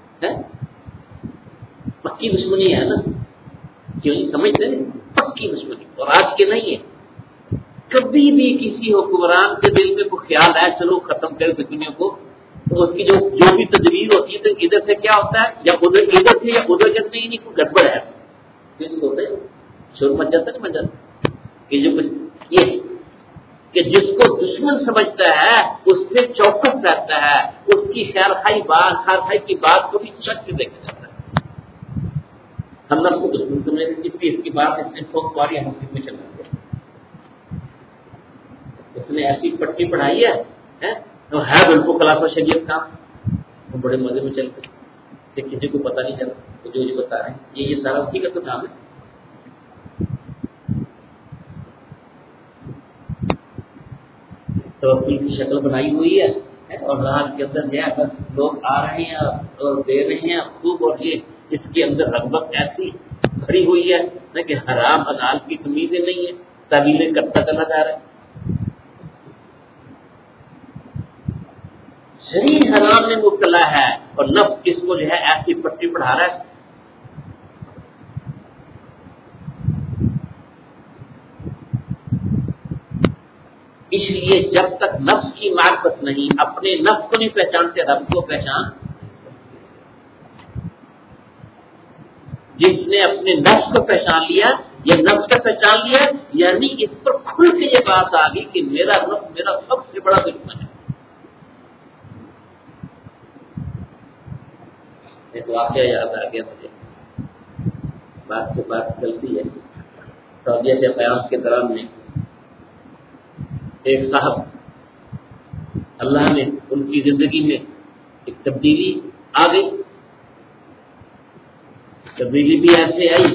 پکی دشمنی ہے نا، کیوں سمجھتے ہیں؟ پکی دشمنی، اور آج کے نہیں ہے۔ کبھی بھی کسی حکمران کے دل میں کوئی خیال ہے چلو ختم کرے دشمنیوں کو، تو اس کی جو بھی تدبیر ہوتی ہے تو ادھر سے کیا ہوتا ہے، یا ادھر سے یا ادھر جب نہیں کوئی گڑبڑ ہے، ہوتا ہے شور مچ جاتا نہیں مچ جاتا۔ یہ جو کچھ یہ کہ جس کو دشمن سمجھتا ہے اس سے چوکس رہتا ہے، اس کی خیر خواہی کی بات کو بھی شک سے دیکھا جاتا ہے۔ ہم نفس کو دشمن سمجھتے ہیں، اس لیے اس کی بات اتنے سوکھ پاری ہم سکھ میں چل رہے ہیں۔ اس نے ایسی پٹی پڑھائی ہے بالکل خلاف شریعت کا، ہم بڑے مزے میں چلتے کہ کسی کو پتہ نہیں چلتا، تو جو بتا رہے ہیں یہ سارا اسی کا تو کام ہے۔ توکل کی شکل بنائی ہوئی ہے، اور راہ کے اندر جو ہے بس لوگ آ رہے ہیں اور دے رہے ہیں خوب، اور یہ اس کے اندر رغبت ایسی کھڑی ہوئی ہے کہ حرام حلال کی تمیزیں نہیں ہے، تعویلیں کرتا چلا جا رہا ہے۔ شریر حرام میں مبتلا ہے اور نفس اس کو جو ہے ایسی پٹی پڑھا رہا ہے۔ اس لیے جب تک نفس کی معرفت نہیں، اپنے نفس کو نہیں پہچانتے، رب کو پہچان جس نے اپنے نفس کو پہچان لیا یا نفس کا پہچان لیا، یعنی اس پر کھل کے یہ بات آ گئی کہ میرا نفس میرا سب سے بڑا دشمن ہے۔ ایک واقعہ یاد آ گیا مجھے، بات سے بات چلتی ہے۔ سعودیہ سے قیام کے دوران میں ایک صاحب اللہ نے ان کی زندگی میں ایک تبدیلی آ گئی. تبدیلی بھی ایسے آئی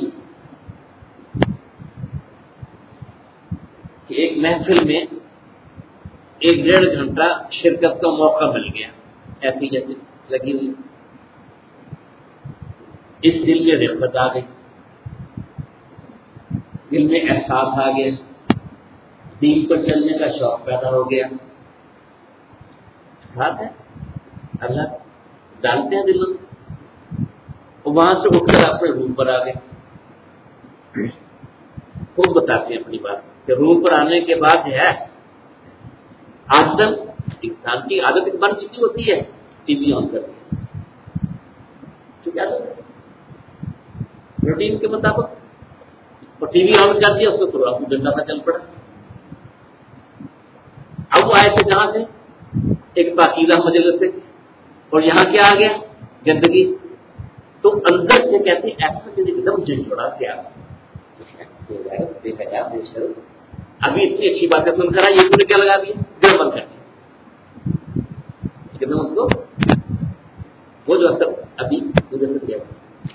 کہ ایک محفل میں 1-1.5 گھنٹہ شرکت کا موقع مل گیا، ایسی جیسے لگی ہوئی. اس دل میں رغبت آ گئی، دل میں احساس آ گیا، دین پر چلنے کا شوق پیدا ہو گیا. ساتھ ہے اللہ ڈالتے ہیں دلوں میں. وہاں سے اٹھ کر اپنے روم پر آ گئے. خود بتاتے ہیں اپنی بات کہ روم پر آنے کے بعد ہے عادت، انسان کی عادت بن چکی ہوتی ہے ٹی وی آن کرتی ہے، تو کیا روٹین کے مطابق، اور ٹی وی آن کر دیا اس کو پروگرام ڈنڈا کا چل پڑا. اب وہ آئے تھے جہاں سے ایک پاکیزہ مجلس سے، اور یہاں کیا آ گیا؟ گندگی. تو اندر سے کہتے ہیں ایسا ایک دم جھنجھوڑا کیا ابھی اتنی اچھی باتیں سن کر یہ تم نے کیا لگا دیا؟ دل بند کر دیا ایک دم اس کو، وہ جو اثر ابھی مجھے سے کیا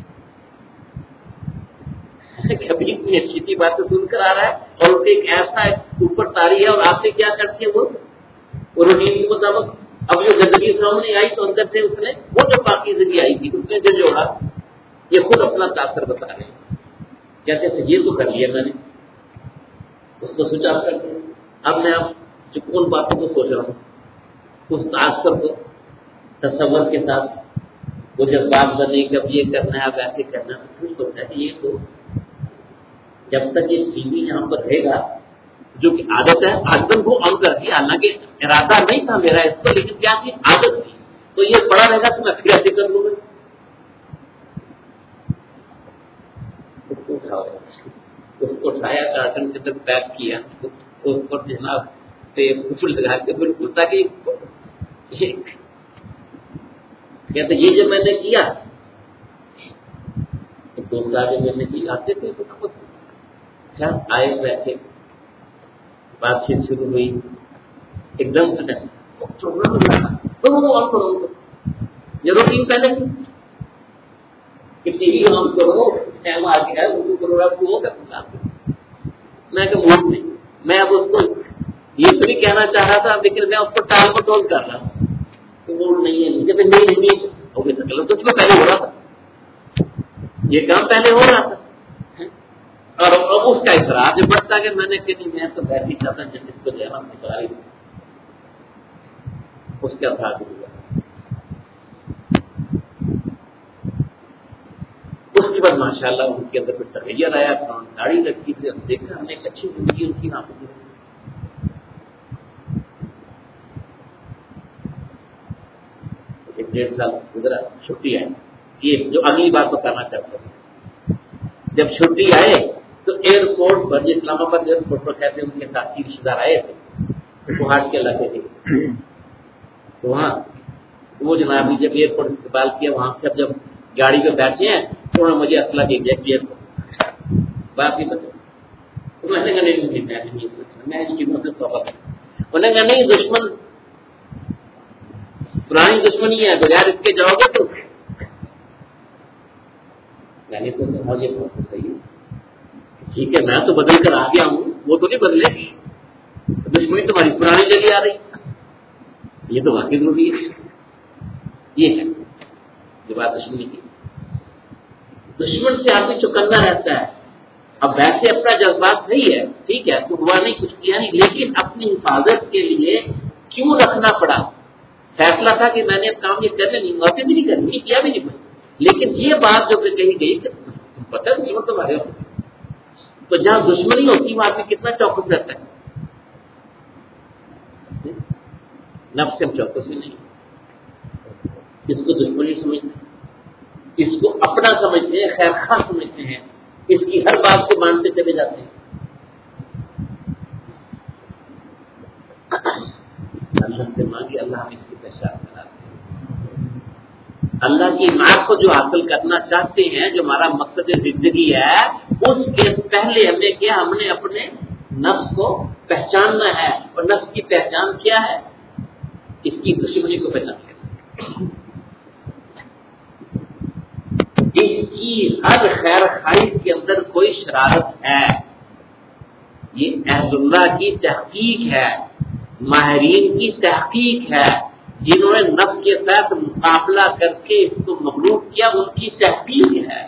کبھی اتنی اچھی اچھی باتیں سن کر آ رہا ہے اور ایک ایسا اوپر تاری ہے اور آپ سے کیا کرتی ہے وہ روٹین کے مطابق. اب جو زندگی سامنے آئی تو اندر سے اس نے وہ جو باقی زندگی آئی تھی اس نے جو جوڑا، یہ خود اپنا تاثر بتا رہے ہیں. کہتے ہیں یہ تو کر لیا میں نے، اس کو سوچا کرتے. اب میں اب جو ان باتوں کو سوچ رہا ہوں اس تاثر کو تصور کے ساتھ وہ جذبات بنے کہ اب یہ کرنا ہے اب ایسے کرنا ہے. پھر سوچا کہ یہ تو جب تک یہ ٹی وی یہاں پر رہے گا جو کہ عادت ہے، عادت کو آن کر دی، حالانکہ ارادہ نہیں تھا میرا اس کو، لیکن کیا تھی عادت تھی. تو یہ پڑا رہے گا تو میں پھر ایسے کر لوں گا. اس کو اٹھایا کارٹن کے اندر پیک کیا، اس پر جناب ٹیپ لگا کے بالکل تاکہ کہتے یہ جو میں نے کیا تو دوست آگے میں نے کی آتے تھے کیا آئے بیٹھے، بات چیت شروع ہوئی. ایک دم سے یہ روٹین پہلے کہ ٹی وی آن کرو ٹائم آ گیا ہے پروگرام کو ہوگا. میں کہ موڈ نہیں، میں اب اس کو یہ تو نہیں کہنا چاہ رہا تھا لیکن میں اس کو ٹال مٹول کر رہا ہوں کہ موڈ نہیں ہے. جب نہیں تو اس میں پہلے ہو رہا تھا، یہ کام پہلے ہو رہا تھا. اور اب اس کا اصرار جو بڑھتا کہ میں نے کہ نہیں میں تو ویسے ہی چاہتا جس کو جو ہے نا نکالی اس کا تھا. اس کے بعد ماشاء اللہ ان کے اندر پھر تغیر آیا، داڑھی رکھی تھی، ہم دیکھا ہم نے ایک اچھی زندگی ان کی نام کی. ایک 1.5 سال گزرا، چھٹی آئی. یہ جو اگلی بات بتانا چاہتا ہوں، جب چھٹی آئے تو ایئرپورٹ پر جو اسلام آباد ایئرپورٹ پر کہتے ہیں ان کے ساتھی رشتے دار آئے تھے پہاڑ کے علاقے تھے. تو وہاں وہ جناب جب ایئرپورٹ استقبال کیا، وہاں سے جب گاڑی پہ بیٹھے ہیں تو انہوں نے مجھے اسلحہ دے دیا کہ بات ہی بتا. تو میں نے کہا نہیں میں ان چیزوں سے توبہ کرتا. انہوں نے کہا نہیں دشمن پرانی دشمنی ہے، بغیر اس کے جاؤ گے تو میں نے سوچا یہ بہت صحیح ہے، ٹھیک ہے میں تو بدل کر آ گیا ہوں، وہ تو نہیں بدلے گی، دشمنی تمہاری پرانی چلی آ رہی، یہ تو واقعی ضروری ہے. یہ ہے جو بات دشمنی کی. دشمن سے آدمی چکنا رہتا ہے. اب ویسے اپنا جذبات صحیح ہے، ٹھیک ہے تو ہوا نہیں کچھ کیا نہیں، لیکن اپنی حفاظت کے لیے کیوں رکھنا پڑا؟ فیصلہ تھا کہ میں نے اب کام یہ کرنے نہیں، واقعی بھی نہیں کرنی، کیا بھی نہیں کچھ. لیکن یہ بات جو کہی گئی کہ پتہ دشمن تمہارے ہو، تو جہاں دشمنی ہوتی وہاں پہ کتنا چوکس رہتا ہے. نفس سے ہم چوکس ہی نہیں، اس کو دشمنی سمجھتے، اس کو اپنا سمجھتے ہیں، خیر خواہ سمجھتے ہیں، اس کی ہر بات کو مانتے چلے جاتے ہیں. اللہ سے مانگی، اللہ ہم اس کی پہچان کراتے ہیں. اللہ کی معرفت کو جو حاصل کرنا چاہتے ہیں، جو ہمارا مقصد زندگی ہے، اس کے پہلے ہم نے کیا، ہم نے اپنے نفس کو پہچاننا ہے. اور نفس کی پہچان کیا ہے؟ اس کی دشمنی کو پہچان لینا، اس کی ہر خیر خواہی کے اندر کوئی شرارت ہے، یہ اہل اللہ کی تحقیق ہے، ماہرین کی تحقیق ہے، جنہوں نے نفس کے ساتھ مقابلہ کر کے اس کو مغلوب کیا، ان کی تحقیق ہے۔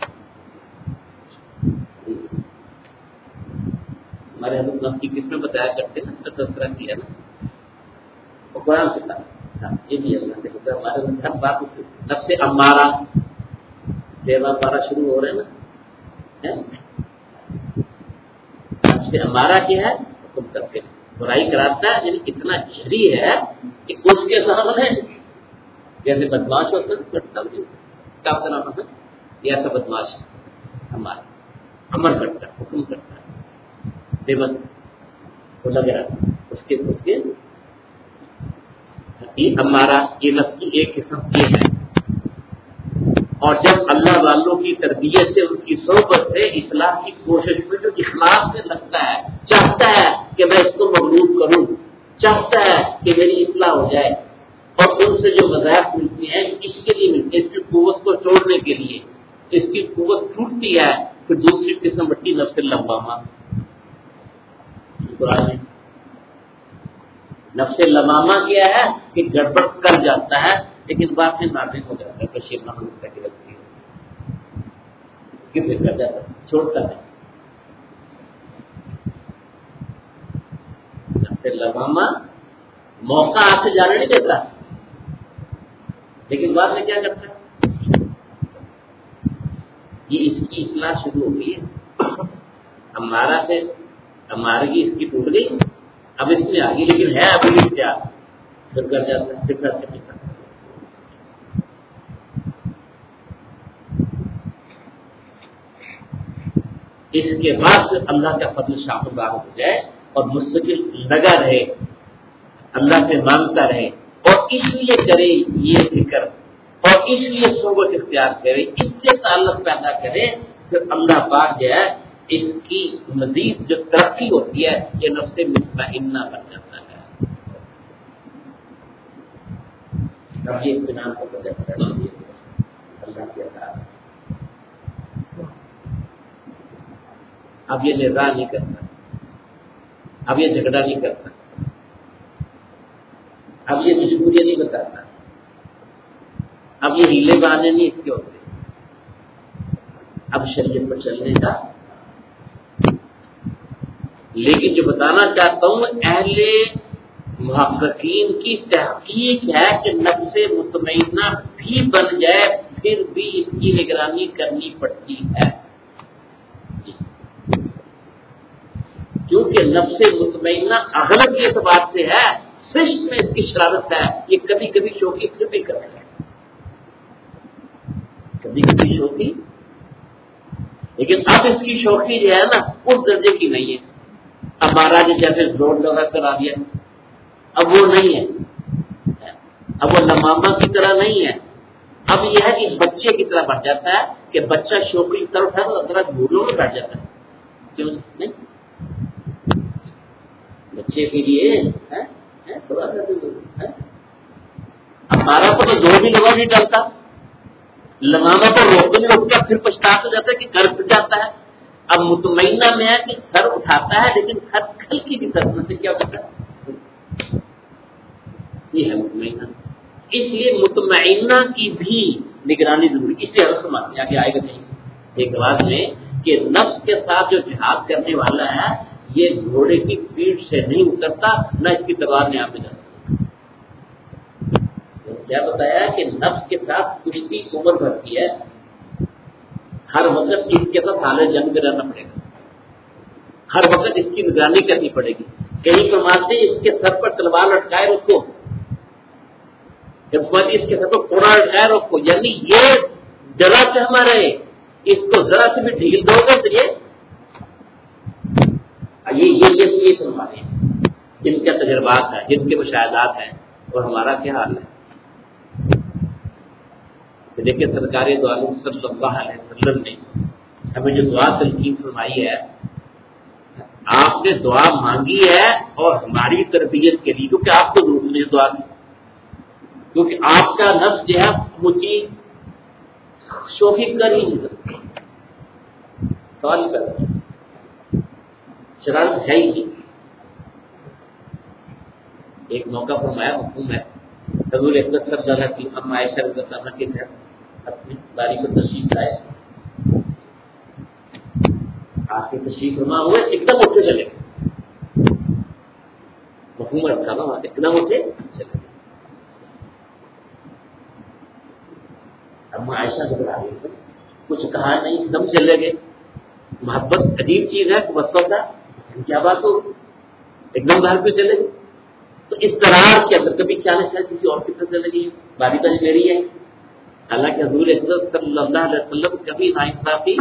ہمارے حضرت نفس کی قسمیں بتایا کرتے ہیں، اس کا تذکرہ کیا نا، اور قرآن کے ساتھ یہ بھی اللہ نے بتایا، ہمارے ہر بات نفس امارہ 13 شروع ہو رہے ہیں نا، نفس امارہ کیا ہے؟ حکم کرتے ہیں، برائی کراتا ہے، یعنی اتنا جھری ہے کہ اس کے سامنے جیسے بدماش ہوتا ہے کیا کرنا ہے، یہ ایسا بدماش ہمارا امر کرتا ہے، حکم کرتا ہے، بے بس وہ لگ رہا اس کے ہمارا یہ نفس کی ایک قسم یہ ہے۔ اور جب اللہ والوں کی تربیت سے، ان کی صحبت سے اصلاح کی کوشش میں جو اخلاص سے لگتا ہے، چاہتا ہے کہ میں اس کو مغلوب کروں، چاہتا ہے کہ میری اصلاح ہو جائے، اور ان سے جو وظائف ملتی ہیں اس کے لیے ملتی ہے، اس کی قوت کو توڑنے کے لیے، اس کی قوت ٹوٹتی ہے، پھر دوسری قسم بڑی نفس لمامہ، قرآن میں نفس لمامہ کیا ہے کہ گڑبڑ کر جاتا ہے لیکن بعد میں نادم ہو جاتا ہے، پشیمہ ہوتا ہے، لگتی ہے، کس کر جاتا ہے، چھوڑتا ہے۔ نفس لمامہ موقع آپ سے جانے نہیں دیتا، لیکن بعد میں کیا کرتا ہے، یہ اس کی اصلاح شروع ہو گئی ہے، ہمارا سے ہماری اس کی ٹوٹ گئی، اب اس میں آگے لیکن ہے ابھی اختیار، پھر کر جاتا ہے، پھر کرتے ہیں۔ اس کے بعد اللہ کا فضل شاہ ہو جائے اور مستقل لگا رہے، اللہ سے مانگتا رہے، اور اس لیے کرے یہ فکر، اور اس لیے صحبت اختیار کرے، اس سے تعلق پیدا کرے، پھر اللہ پاک جو ہے اس کی مزید جو ترقی ہوتی ہے یہ نفس مطمئنہ بن جاتا ہے۔ اب یہ اطمینان کو بدل کرنا اللہ کی عطا ہے۔ اب یہ نظام نہیں کرتا، اب یہ جھگڑا نہیں کرتا، اب یہ مجبوریاں نہیں بتاتا، اب یہ ہیلے بہانے نہیں اس کے ہوتے، اب شریعت پر چلنے کا۔ لیکن جو بتانا چاہتا ہوں اہل محققین کی تحقیق ہے کہ نفس مطمئنہ بھی بن جائے پھر بھی اس کی نگرانی کرنی پڑتی ہے، کیونکہ نفس مطمئنہ اغلب کے اعتبار سے ہے، سرشت میں اس کی شرارت ہے، یہ کبھی کبھی شوخی پھر بھی کرتا ہے، کبھی کبھی شوخی، لیکن اب اس کی شوخی جو ہے نا اس درجے کی نہیں ہے، ہمارا جیسے زور لگا کر آ گیا، اب وہ نہیں ہے، اب وہ لمامہ کی طرح نہیں ہے، اب یہ ہے کہ بچے کی طرح بڑھ جاتا ہے کہ بچہ شوخی کی طرف ہے تو ذرا گھوڑوں میں بیٹھ جاتا ہے، کیوں نہیں؟ بچے کے لیے تھوڑا سا ہمارا تو زور بھی لگا نہیں ڈالتا، لمامہ کو روک نہیں روکتا، پھر پچھتا تو جاتا ہے کہ گھر پھر جاتا ہے۔ اب مطمئنہ میں ہے کہ سر اٹھاتا ہے لیکن کھل کی بھی طرف سے کیا ہوتا ہے، یہ ہے مطمئنہ۔ اس لیے مطمئنہ کی بھی نگرانی ضروری، اس لیے حضرت سماتے آگے آئے گا نہیں ایک بات میں کہ نفس کے ساتھ جو جہاد کرنے والا ہے یہ گھوڑے کی پیٹھ سے نہیں اترتا، نہ اس کی تلوار نے یہاں پہ جاتا۔ کیا بتایا کہ نفس کے ساتھ کشتی عمر بھرتی ہے، ہر وقت اس کے ساتھ حالت جنگ میں رہنا پڑے گا، ہر وقت اس کی نگرانی کرنی پڑے گی۔ کہیں فرماتے اس کے سر پر تلوار لٹکائے رکھو، جب اس کے سر پر کوڑا لٹکائے رکھو، یعنی یہ ڈرا چہما رہے، اس کو ذرا سے بھی ڈھیل دو گے تو یہ سنوانے ہیں جن کے تجربات ہیں، جن کے مشاہدات ہیں، اور ہمارا کیا حال ہے۔ دیکھیں سرکار دو عالم صلی اللہ علیہ وسلم نے ہمیں جو دعا تلقین فرمائی ہے، آپ نے دعا مانگی ہے اور ہماری تربیت کے لیے، کیونکہ آپ کو ضرورت نہیں دعا کی، کیونکہ آپ کا نفس جو ہے وہ چیز شوخی کر ہی نہیں سکتا، سوال کر شرارت ہے ہی نہیں۔ ایک موقع فرمایا حکم ہے حضور اقدس صلی اللہ علیہ وسلم عائشہ رضی اللہ عنہا کے گھر اپنی باری کو تشریف لائے، آ کے تشریف فرما ہوئے ایک دم اٹھے چلے گئے، مفہوم رکھا نا وہاں ایک دم اٹھے چلے گئے۔ اما عائشہ نظر آ گئی، کچھ کہا نہیں، ایک دم چلے گئے۔ محبت عجیب چیز ہے، وصفہ تھا کیا بات ہو، ایک دم باہر پہ چلے گئے۔ تو اس طرح کے اندر کبھی کیا نہیں شاید کسی اور کی طرف چلے گئی، باری تو میری ہے، حالانکہ حضور اقدس صلی اللہ علیہ وسلم کبھی ناانصافی،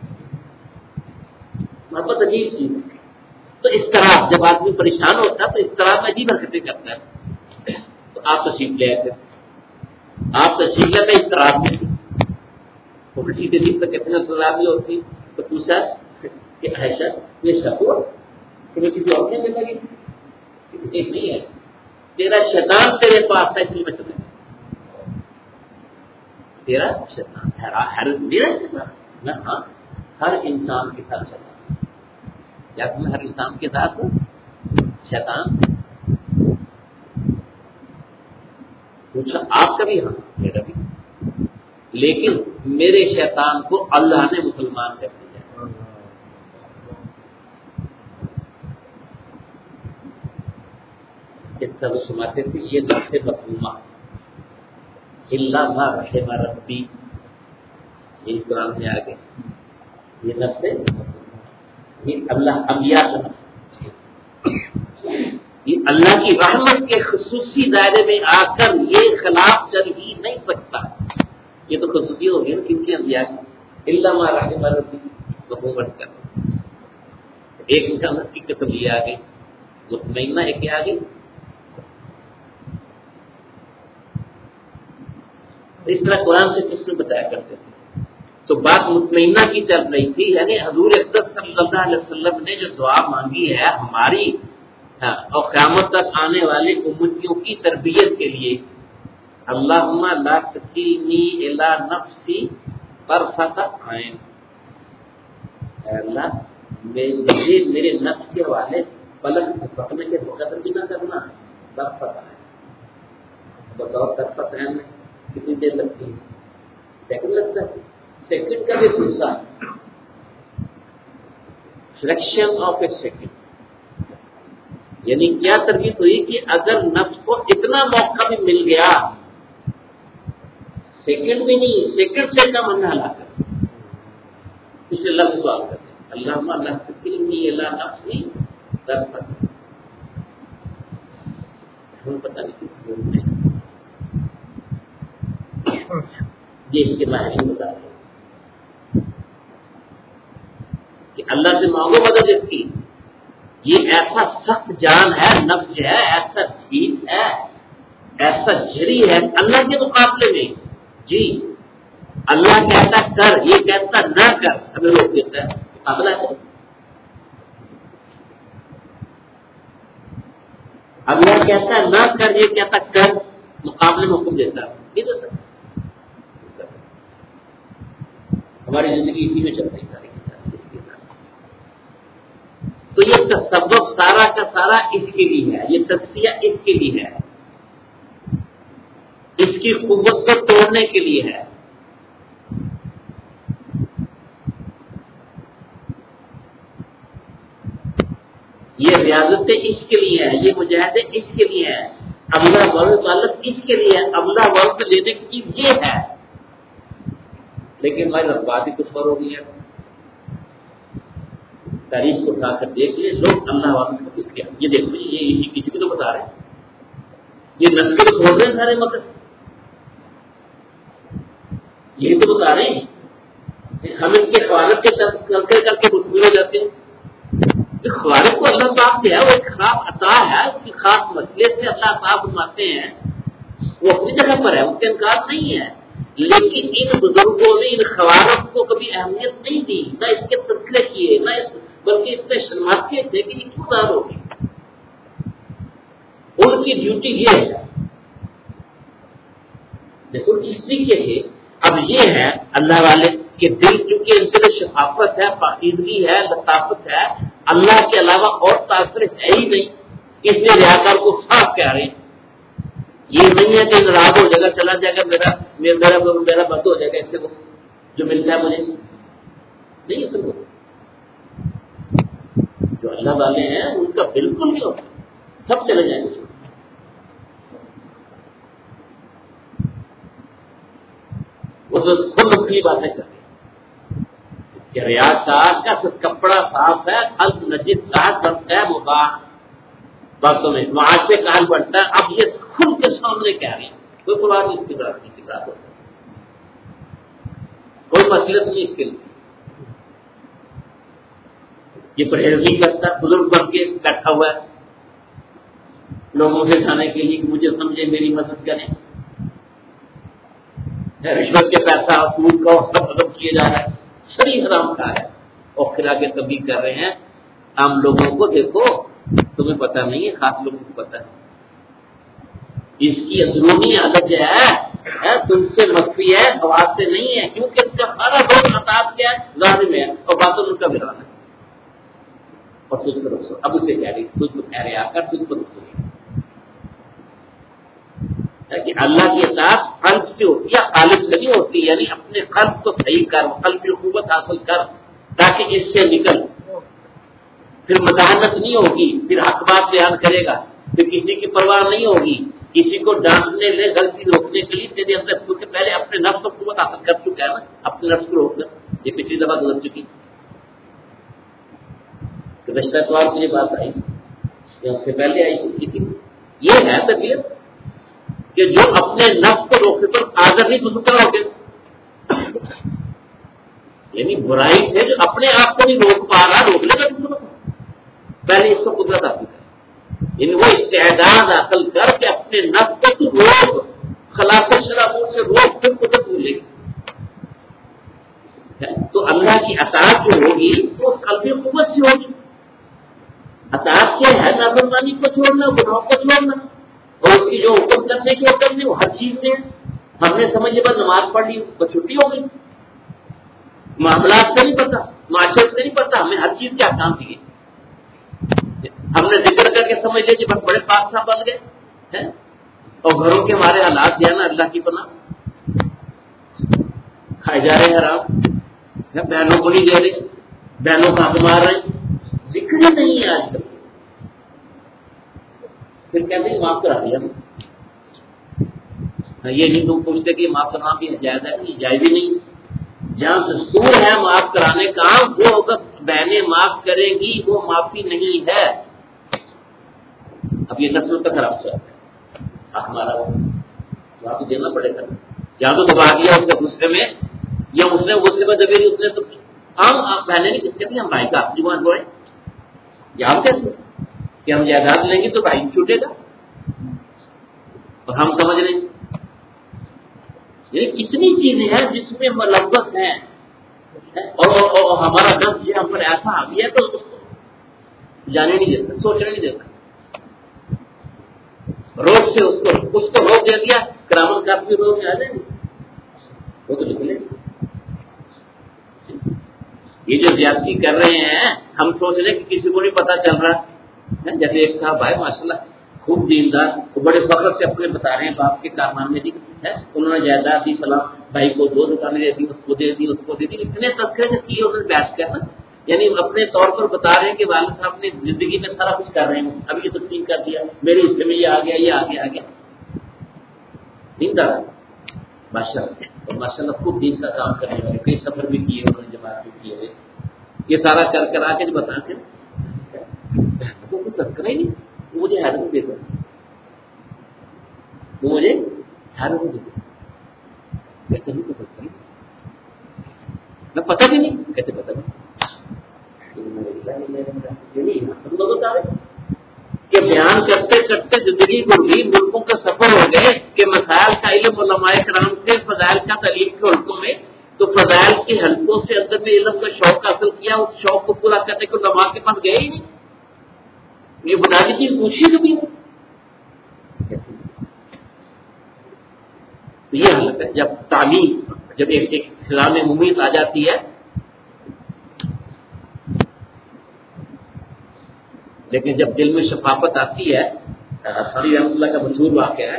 محبت عجیب چیز ہے۔ تو اس طرح جب آدمی پریشان ہوتا ہے تو اس طرح میں عجیب حرکتیں کرتا ہے۔ تو آپ تشریف لے آتے، آپ تشریف لیتے اس طرح میں الٹی دلی تک کتنے خرابی ہوتی، تو پوچھا کہ عائشہ یہ شک ہوا کہ میں کسی اور کے چلا گئی؟ ایک نہیں ہے، تیرا شیطان تیرے پاس ہے، اس لیے میں چلا گیا۔ تیرا شیطان میرا شیطان نہ، ہاں ہر انسان کے ساتھ شیطان، یا تم ہر انسان کے ساتھ شیطان پوچھا آپ کا بھی؟ ہاں میرا بھی، لیکن میرے شیطان کو اللہ نے مسلمان کر دیا۔ اس طرح سناتے تھے یہ نفس مفہومہ الا ما رحم ربی، یہ قرآن میں آگے یہ نفس یہ اللہ انبیاء کا نفس، یہ اللہ کی رحمت کے خصوصی دائرے میں آ کر یہ خلاف چل ہی نہیں سکتا۔ یہ تو خصوصی ہو گئی نا کن کی؟ انبیاء کی۔ الا ما رحم ربی مفہوم رکھ کر ایک انسان کی قسم یہ آ گئی، مطمئنہ ایک آ گئی۔ اس طرح قرآن سے کس نے بتایا کرتے تھے، تو بات مطمئنہ کی چل رہی تھی، یعنی حضور اقدس صلی اللہ علیہ وسلم نے جو دعا مانگی ہے ہماری اور قیامت تک آنے والے امتیوں کی تربیت کے لیے، اللہم لا تکلنی الی نفسی طرفۃ عین، اے اللہ مجھے میرے نفس کے حوالے پلک جھپکنے کے قدر بھی نہ کرنا۔ طرفۃ عین بطور طرفۃ عین میں کتنی دیر لگتی ہے؟ سیکنڈ لگتا ہے، سیکنڈ کا بھی حصہ، فریکشن آف اے سیکنڈ۔ یعنی کیا تربیت ہوئی کہ اگر نفس کو اتنا موقع بھی مل گیا، سیکنڈ بھی نہیں، سیکنڈ سے کم نہ ہلا کر، اس لیے اللہ سے سوال کرتے ہیں اللہم لا تکلنی الی نفسی طرفۃ عین۔ ہم پتہ نہیں کس دن میں یہ اس کے ماہرین بتا رہے ہیں کہ اللہ سے مانگو مدد اس کی، یہ ایسا سخت جان ہے، نفس جو ہے ایسا ٹھیک ہے، ایسا جھری ہے اللہ کے مقابلے میں۔ جی اللہ کہتا کر، یہ کہتا نہ کر، ہمیں روک دیتا ہے مقابلہ ہے۔ اللہ کہتا نہ کر، یہ کہتا کر، مقابلے میں حکم دیتا ہے، نہیں دیتا۔ ہماری زندگی اسی میں چل رہی ہے۔ تو یہ تسبب سارا کا سارا اس کے لیے ہے، یہ تصفیہ اس کے لیے ہے، اس کی قوت کو توڑنے کے لیے ہے۔ یہ ریاضتیں اس کے لیے ہیں، یہ مجاہدے اس کے لیے ہیں، ابلا ورد اس کے لیے ہے، ابلا ورد لینے کی یہ ہے۔ لیکن ہماری بات ہی کچھ اور ہو گئی ہے۔ تاریخ کو اٹھا کر دیکھ لیں، لوگ اللہ والوں کو کس کیا، یہ دیکھو یہ کسی کو تو بتا رہے ہیں، یہ نسل کو کھول رہے ہیں سارے مقصد، یہی تو بتا رہے ہیں۔ ہم ان کے خوارج کے کر کے مطمئن ہو جاتے ہیں۔ خوارج کو اللہ پاک جو ہے وہ ایک خاص عطا ہے، اس کی خاص مسئلے سے اللہ عطا فرماتے ہیں، وہ اپنی جگہ پر ہے، ان کا انکار نہیں ہے، لیکن ان بزرگوں نے ان خوارج کو کبھی اہمیت نہیں دی، نہ اس کے تذکرے کیے، نہ اس بلکہ اس میں شرماتے تھے کہ یہ کیوں دار ہوگی۔ ان کی ڈیوٹی یہ ہے دیکھو اس طریقے سے اب یہ ہے اللہ والے کے دل چونکہ ان کے شفافت ہے، پاکیزگی ہے، لطافت ہے، اللہ کے علاوہ اور تاثر ہے ہی نہیں، اس لیے ریاکار کو صاف کہہ رہے ہیں. یہ نہیں ہے کہ ناراض ہو جائے گا، چلا جائے گا، میرا بند ہو جائے گا اس سے وہ جو ملتا ہے مجھے نہیں. سب جو اللہ والے ہیں ان کا بالکل نہیں ہوتا، سب چلے جائیں گے. وہ تو خود اپنی باتیں کر رہے ہیں کہ ریاکار کا کپڑا صاف ہے، خلق نجس صاف بنتا ہے مباح باتوں میں معاشرے کا حل بنتا ہے. اب یہ خود کے سامنے کہہ رہے ہیں، کوئی بات نہیں اس کی بات نہیں، بات ہوتا ہے کوئی مسئلہ نہیں اس کے لیے. یہ پرہیز نہیں کرتا، بزرگ بن کے بیٹھا ہوا ہے لوگوں سے جانے کے لیے کہ مجھے سمجھے، میری مدد کریں. رشوت کے پیسہ سود کا سب ختم کیے جا رہا ہے، سری حرام کا ہے، اور کھلا کے تبلیغ کر رہے ہیں عام لوگوں کو. دیکھو تمہیں پتہ نہیں ہے، خاص لوگوں کو پتہ ہے. اس کی اندرونی عادت جو ہے تم سے مخفی ہے، آواز سے نہیں ہے، کیونکہ ان کا سارا روز خطاب کیا ہے ظاہر میں ہے اور باتوں میں ان کا ویران ہے. اور تجھ پر رسو اب اسے کہہ رہی تجھ کو کہہ رہے آ کر تجھ پر رسو کہ اللہ کی اطاعت قلب سے ہوتی ہے، قالب سے نہیں ہوتی. یعنی اپنے قلب کو صحیح کر، قلب کی قوت حاصل کر تاکہ اس سے نکل. پھر مداحنت نہیں ہوگی، پھر حق بات بیان کرے گا، پھر کسی کی پرواہ نہیں ہوگی، کسی کو ڈانٹنے لے غلطی روکنے کے لیے تیرے اندر، کیونکہ پہلے اپنے نفس کو قوت حاصل کر چکا ہے نا، اپنے نفس کو روک کر. یہ پچھلی دفعہ گزر چکی کہ رشتہ اتوار سے یہ بات آئی یا اس سے پہلے آئی چکی تھی. یہ ہے طبیعت کہ جو اپنے نفس کو روکنے پر قادر نہیں تو سترا ہو گیا. یعنی برائی سے جو اپنے آپ کو نہیں روک پا رہا، روک لے گا کس کو؟ پہلے اس کو قدرت حاصل کر، یعنی وہ استعداد حاصل کر کے اپنے نفس کو تو روک، خلاف شرابوں سے روک، پھر قدرت بھولے گی. تو اللہ کی اطاعت جو ہوگی تو اس قلبی قوت سے ہوگی. اطاعت کیا ہے؟ نافرمانی کو چھوڑنا، گناہوں کو چھوڑنا، اور اس کی جو حکم کرنے کی حکم نہیں وہ ہر چیز میں ہے. ہم نے سمجھے بس نماز پڑھ لی بس چھٹی ہو گئی، معاملات سے نہیں پتا، معاشرت سے نہیں پتا، ہمیں ہر چیز کے احکام دیے. ہم نے ذکر کر کے سمجھ لیا کہ بس بڑے پاک صاحب بن گئے، اور گھروں کے ہمارے حالات جو ہے نا اللہ کی پناہ، کھائے جا رہے ہیں حرام، بہنوں کو نہیں دے رہے، بہنوں کا حق مار رہے ہیں، ذکر ہی نہیں ہے آج تک. پھر کہتے ہیں معاف کرا دیا. یہ نہیں تم پوچھتے کہ معاف کرنا بھی جائز ہے، نہیں جائز ہی نہیں. جہاں دستور ہے معاف کرانے کا وہ اگر بہنیں معاف کریں گی وہ معافی نہیں ہے. اب یہ نسل کا خراب چل ہے، ہمارا معافی دینا پڑے گا. یا تو دبا دیا اس کے غصے میں، یا اس نے غصے میں دبی اس نے تو عام بہنیں نہیں کہتے کہ ہم بھائی کا آپ جوان ہوئے، یا ہم کہتے کہ ہم جائیداد لیں گے تو بھائی چھوٹے گا، اور ہم سمجھ رہے ہیں. یہ کتنی چیزیں ہیں جس میں ملوث ہیں، اور ہمارا دس یہ ہم پر ایسا حاوی ہے تو اس کو جانے نہیں دیتا، سوچنے نہیں دیتا. روک سے اس کو روک دے دیا، کرامت کا بھی روک آ جائے گی وہ تو نکلے. یہ جو زیادتی کر رہے ہیں ہم سوچ رہے کہ کسی کو نہیں پتا چل رہا. جیسے ایک صاحب بھائی ماشاءاللہ خوب دیندار، وہ بڑے فخر سے اپنے بتا رہے ہیں باپ کے کارنامے جی، انہوں نے جائیداد دی، فلاں بھائی کو 2 دکانیں دے دی، اس کو دے دی، اس کو دے دی، اتنے تذکرے سے کیے انہوں نے بیٹھ کر نا. یعنی اپنے طور پر بتا رہے ہیں کہ والد صاحب نے زندگی میں سارا کچھ کر رہے ہیں، ابھی یہ تقسیم کر دیا، میرے حصے میں یہ آ گیا، یہ آگے آ گیا. دیندار ماشاء اللہ، اور ماشاء اللہ خوب دین کا کام کرنے والے، کئی سفر بھی کیے انہوں نے، جماعت بھی کیے ہوئے. یہ سارا کر کر آ کے جو بتاتے ہیں وہ تذکرہ ہی نہیں. وہ مجھے حیرت دیتا، وہ مجھے حیرت دیتا، کہتے نہیں تو تذکرہ میں پتہ بھی نہیں، کہتے پتہ نہیں. کہ بیان کرتے کرتے زندگی کو 20 ملکوں کا سفر ہو گئے کہ مسائل کا علم علماء کرام سے، فضائل کا تعلیم کے حلقوں میں، تو فضائل کے حلقوں سے اندر میں علم کا شوق حاصل کیا، اس شوق کو پورا کرنے کو علماء کے پاس گئے ہی نہیں. یہ بنیادی چیز پوچھی کبھی نہیں. تو یہ حالت ہے جب تعلیم، جب ایک اسلام میں امید آ جاتی ہے. لیکن جب دل میں شفافت آتی ہے، علی رحمۃ اللہ کا مشہور واقعہ ہے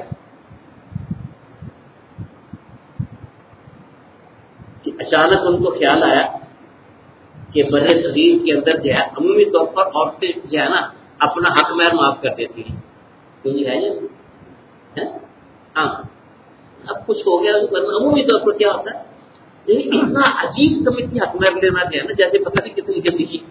کہ اچانک ان کو خیال آیا کہ بر صغیر کے اندر جو ہے عمومی طور پر عورتیں جو ہے نا اپنا حق مہر معاف کر دیتی ہیں. تو یہ ہے یہ ہاں اب کچھ ہو گیا عمومی طور پر کیا ہوتا ہے، لیکن اتنا عجیب سمجھتی حق مہر لینا جو ہے نا جیسے پتہ نہیں کتنی جلدی چیز.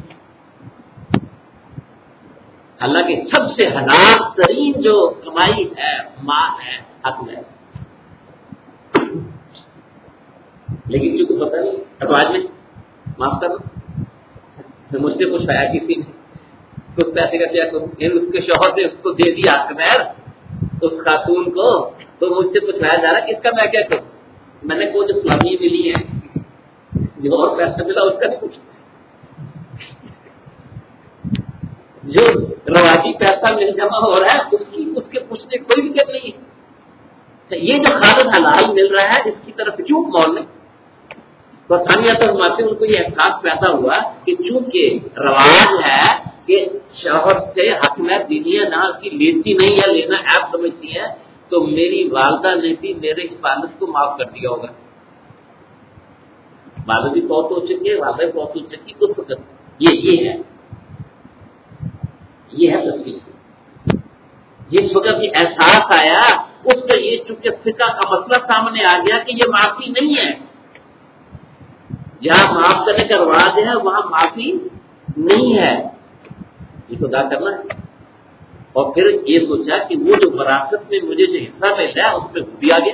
حالانکہ سب سے حلال ترین جو کمائی ہے مال ہے حق مہر، لیکن چونکہ پتہ نہیں ادواج میں معاف کرنا. مجھ سے پوچھایا کسی نے کچھ پیسے کا کیا اس کے شوہر نے اس کو دے دیا حق مہر اس خاتون کو، تو مجھ سے پوچھایا جا رہا کہ اس کا میں کیا کروں. میں نے کوئی جو سلامی ملی ہے جو اور پیسہ ملا اس کا نہیں پوچھا، جو رواجی پیسہ مل جمع ہو رہا ہے اس کے پوچھنے کوئی بھی کر نہیں ہے. یہ جو خالص حلال مل رہا ہے اس کی طرف کیوں مول نہیں. تو ثانیہ فرماتے ان کو یہ احساس پیدا ہوا کہ چونکہ رواج ہے کہ شوہر سے حق مہر دینی ہے نہ کہ لیتی نہیں ہے، لینا ایپ سمجھتی ہے، تو میری والدہ نے بھی میرے اس والد کو معاف کر دیا ہوگا. والد بھی بہت ہو چکی ہے، والدہ بھی بہت ہو چکی اس وقت. یہ ہے تصویر. جس وقت یہ احساس آیا اس کا یہ چونکہ فقہ کا مسئلہ سامنے آ گیا کہ یہ معافی نہیں ہے. جہاں معاف کرنے کا رواج ہے وہاں معافی نہیں ہے، یہ تو ادا کرنا ہے. اور پھر یہ سوچا کہ وہ جو وراثت میں مجھے جو حصہ مل رہا ہے اس میں بھی آ گیا.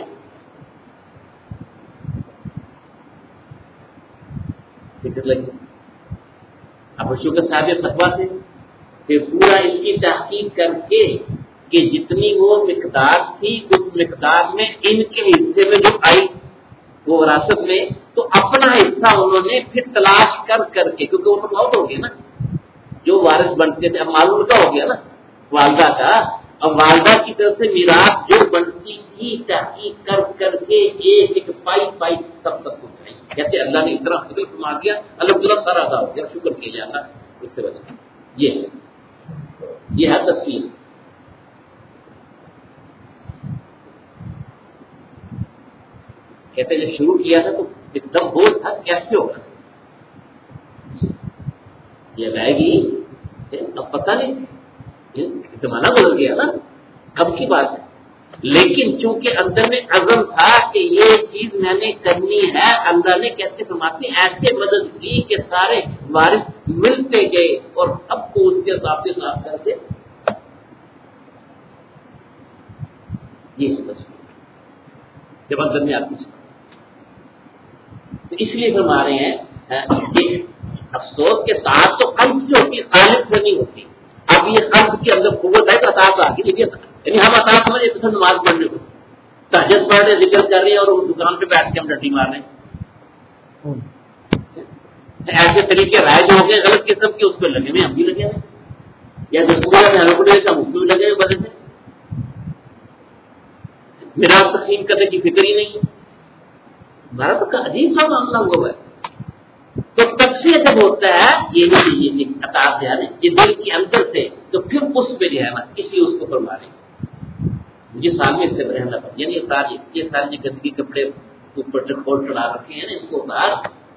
فکر لگی اب شکر صاحب تقویٰ سے پھر پورا اس کی تحقیق کر کے کہ جتنی وہ مقدار تھی اس مقدار میں ان کے حصے میں جو آئی وہ وراثت میں، تو اپنا حصہ انہوں نے پھر تلاش کر کے، کیونکہ وہ تو بہت ہو گیا نا جو وارث بنتے تھے، اب معلوم کا ہو گیا نا والدہ کا. اب والدہ کی طرف سے میراث جو بنتی تھی تحقیق کر کے ایک پائی سب تک پہنچائی. کہتے اللہ نے اتنا فضل فرما دیا، الحمدللہ سارا ادا ہو گیا، شکر کیجیے اللہ اس سے بچا. یہ ہے تصویر. کہتے جب شروع کیا تھا تو ایک دم بوجھ تھا، کیسے ہوگا یہ رہے گی. اب پتہ نہیں زمانہ بدل گیا نا، کب کی بات ہے. لیکن چونکہ اندر میں عزم تھا کہ یہ چیز میں نے کرنی ہے، اللہ نے کیسے فرماتے ایسے مدد کی کہ سارے وارث ملتے گئے اور اب کو اس کے حساب سے صاف کر کے یہ سمجھ جب اندر میں آتی. تو اس لیے فرما رہے ہیں کہ افسوس کے ساتھ تو قلب سے ہوتی، خالق سے نہیں ہوتی. اب یہ قلب کے اندر قوت ہے تو عطا آ گئی. یعنی ہم عطا سمجھے پسند نماز پڑھنے کو، تہجد پڑھ رہے ذکر کر رہے ہیں اور دکان پہ بیٹھ کے ہم ڈنڈی مار رہے ہیں. ایسے طریقے رائج ہو گئے غلط قسم کے، اس پہ لگے ہوئے ہم بھی لگے ہوئے، یا جو پورا میں ہلکڑے کا ہم بھی لگے ہوئے وجہ سے میرا تقسیم کرنے کی فکر ہی نہیں ہے. بھارت کا عجیب سا معاملہ ہوا ہے. تو تقسیم جب ہوتا ہے یہ عطا سے ہے یہ دل کے اندر سے، تو پھر اس پہ جو ہے نا اسی اس کو فرما رہے مجھے سامنے سے رہنا پڑا. یعنی یہ ساری گندگی کپڑے اوپر سے کھول چڑھا رکھے ہیں نا اس کو اتار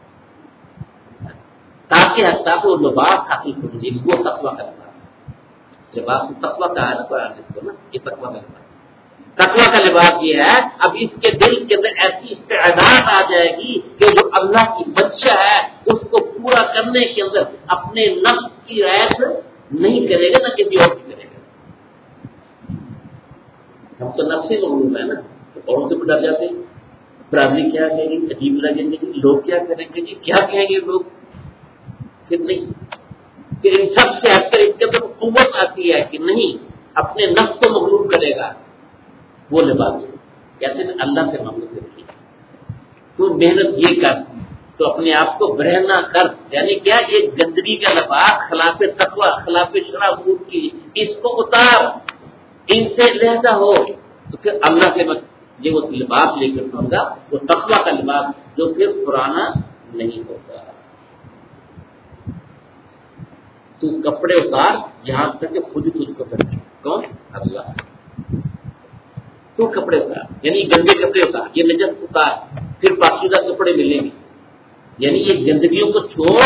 تاکہ حتیٰ وہ لباس حاصل کر لیں. وہ تقویٰ کا لباس تقویٰ کا ہے نا یہ تقویٰ کا لباس. تقویٰ کا لباس یہ ہے اب اس کے دل کے اندر ایسی استعداد آ جائے گی کہ جو اللہ کی منشا ہے اس کو پورا کرنے کے اندر اپنے نفس کی رعایت نہیں کرے گا نہ کسی اور کی کرے گا. ہم تو نفس سے معلوم ہے نا، تو اوروں سے ڈر جاتے ہیں. برادری کیا کہیں گے، عجیب لگیں گے، لوگ کیا کریں گے جی، کیا کہیں گے لوگ. پھر نہیں کہ ان سب سے ہٹ کر اس کے اندر قوت آتی ہے کہ نہیں اپنے نفس کو مغلوب کرے گا. وہ لباس کہتے ہیں اللہ سے محبت رکھیے، تو محنت یہ کر، تو اپنے آپ کو برہنہ کر. یعنی کیا یہ گندگی کا لباس خلاف تقویٰ خلاف شرع امور کی، اس کو اتار، ان سے لہذا ہو تو پھر اللہ سے یہ وہ لباس لے کر دوں گا، وہ تقویٰ کا لباس جو پھر پرانا نہیں ہوگا۔ تو کپڑے اتار یہاں تک کہ خود ہی تجھ کو کرے، کون؟ اللہ۔ تو کپڑے اتار یعنی گندے کپڑے اتار، یہ نجس اتار، پھر پاکیزہ کپڑے ملیں گے، یعنی یہ گندگیوں کو چھوڑ،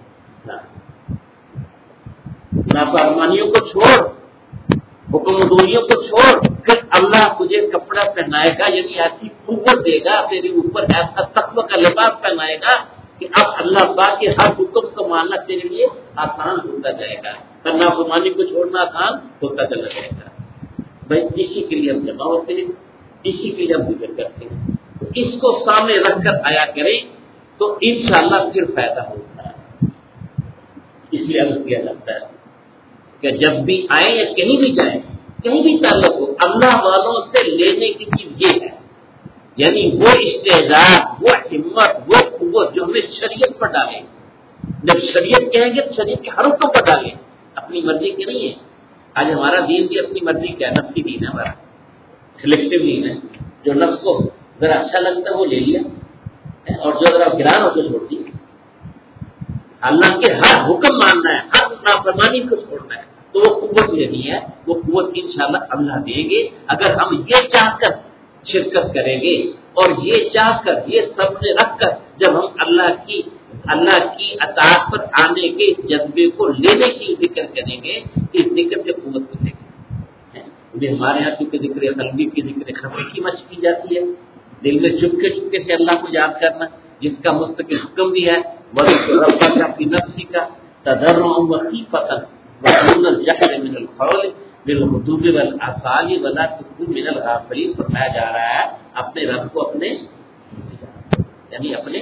نافرمانیوں کو چھوڑ، حکم دوریوں کو چھوڑ، پھر اللہ تجھے کپڑا پہنائے گا، یعنی ایسی قوت دے گا تیرے اوپر، ایسا تقویٰ کا لباس پہنائے گا کہ اب اللہ پاک کے ہر حکم کو ماننا تیرے لیے آسان ہوتا جائے گا، نافرمانی کو چھوڑنا آسان ہوتا چلا جائے گا۔ بھائی اسی کے لیے ہم جمع ہوتے ہیں، اسی کے لیے ہم ذکر کرتے ہیں، تو اس کو سامنے رکھ کر آیا کریں تو انشاءاللہ پھر فائدہ ہوتا ہے۔ اس لیے عرض کیا جاتا ہے کہ جب بھی آئیں یا کہیں بھی جائیں، کہیں بھی تعلق ہو، اللہ والوں سے لینے کی چیز یہ ہے، یعنی وہ استعداد، وہ ہمت، وہ قوت جو ہمیں شریعت پر ڈالے۔ جب شریعت کہیں گے تو شریعت کے ہر حکم پر ڈالیں، اپنی مرضی کے نہیں ہے۔ آج ہمارا دین بھی اپنی مرضی کا ہے، نفسی دین ہے ہمارا، سلیکٹو دین ہے، جو نفس کو ذرا اچھا لگتا ہے وہ لے لیا، اور جو ذرا گران ہو تو چھوڑ دیا۔ اللہ کے ہر حکم ماننا ہے، ہر نافرمانی کو چھوڑنا ہے، تو وہ قوت لینی ہے، وہ قوت انشاءاللہ اللہ دیں گے اگر ہم یہ چاہ کر شرکت کریں گے، اور یہ چاہ کر، یہ سامنے رکھ کر جب ہم اللہ کی اطاعت پر آنے کے جذبے کو لینے کی ذکر کریں گے، اس ذکر سے قوت ملے گی۔ ہمارے یہاں چونکہ ذکر قلبی کی، ذکر خفی کی مشق کی جاتی ہے، دل میں چپکے چپکے سے اللہ کو یاد کرنا، جس کا مستقل حکم بھی ہے، وَذْكُرْ رَبَّكَ فِي نَفْسِكَ تَضَرُّعًا وَخِيفَةً وَدُونَ الْجَهْرِ مِنَ الْقَوْلِ بِالْغُدُوِّ وَالْآصَالِ وَلَا تَكُن مِنَ الْغَافِلِينَ۔ فرمایا جا رہا ہے اپنے رب کو اپنے یعنی اپنے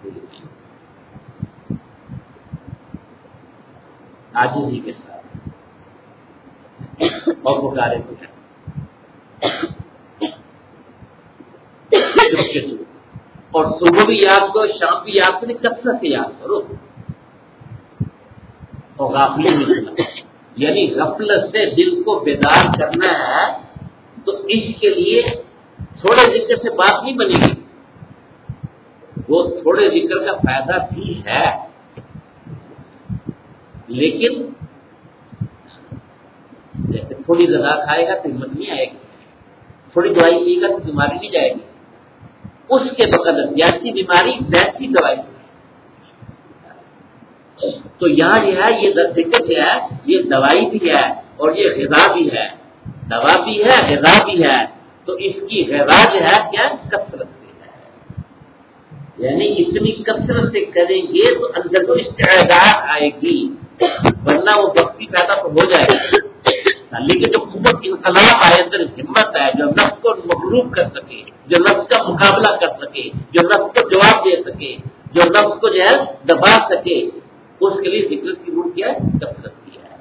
عاجزی کے ساتھ اور پکارے کو ہے، اور صبح بھی یاد کرو، شام بھی یاد کرو، کثرت سے یاد کرو، اور غافلی نہیں کرنا، یعنی غفلت سے دل کو بیدار کرنا ہے، تو اس کے لیے تھوڑے ذکر سے بات نہیں بنے گی، وہ تھوڑے ذکر کا فائدہ بھی ہے، لیکن جیسے تھوڑی غذا کھائے گا تو ہمت نہیں آئے گی، تھوڑی دوائی پیے گا تو بیماری نہیں جائے گی، اس کے بقدر جیسی بیماری ویسی دوائی۔ تو یہاں یہ ہے، یہ ذکر جو ہے یہ دوائی بھی ہے اور یہ غذا بھی ہے، دوا بھی ہے غذا بھی ہے، تو اس کی غذا جو ہے کیا؟ کثرت سے ہے، یعنی اتنی کثرت سے کریں گے تو اندر کو استعداد آئے گی، ورنہ وہ وقتی پیدا تو ہو جائے گا، لیکن جو قوت انقلاب آئے، اندر ہمت ہے، جو نفس کو مغلوب کر سکے، جو نفس کا مقابلہ کر سکے، جو نفس کو جواب دے سکے، جو نفس کو جو ہے دبا سکے، اس کے لیے ذکر کی روح کیا ہے؟ کثرت کی ہے۔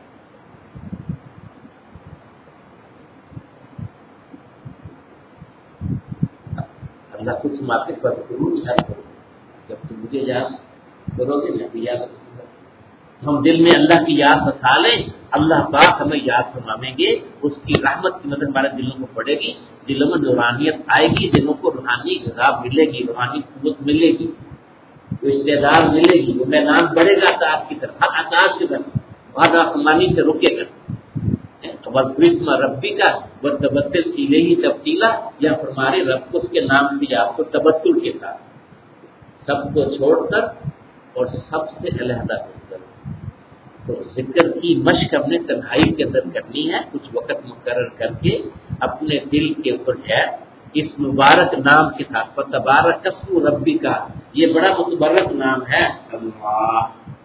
اللہ کو سماتے پر ضرور یاد کرو، جب تم مجھے یاد کرو گے میں بھی یاد کروں گا۔ ہم دل میں اللہ کی یاد بسا لیں، اللہ پاک ہمیں یاد فرمائیں گے، اس کی رحمت کی مدد ہمارے دلوں کو پڑے گی، دلوں میں نورانیت آئے گی، دلوں کو روحانی غذا ملے گی، روحانی قوت ملے گی، استعداد ملے گی، وہ میدان بڑھے گا عطاعت کی طرف، ہر عطاعت کی طرف، ہر نافرمانی سے روکے گا۔ وَذْكُرِ رَبِّكَ وَتَبَتَّلْ إِلَيْهِ تَبْتِيلًا، یا ہمارے رب کو اس کے نام سے آپ کو تبتل کے ساتھ، سب کو چھوڑ کر اور سب سے علیحدہ ہو کر۔ تو ذکر کی مشق اپنے تنہائی کے اندر کرنی ہے، کچھ وقت مقرر کر کے اپنے دل کے اوپر ہے اس مبارک نام کے ساتھ، فتبارک اسم ربک، یہ بڑا متبرک نام ہے اللہ۔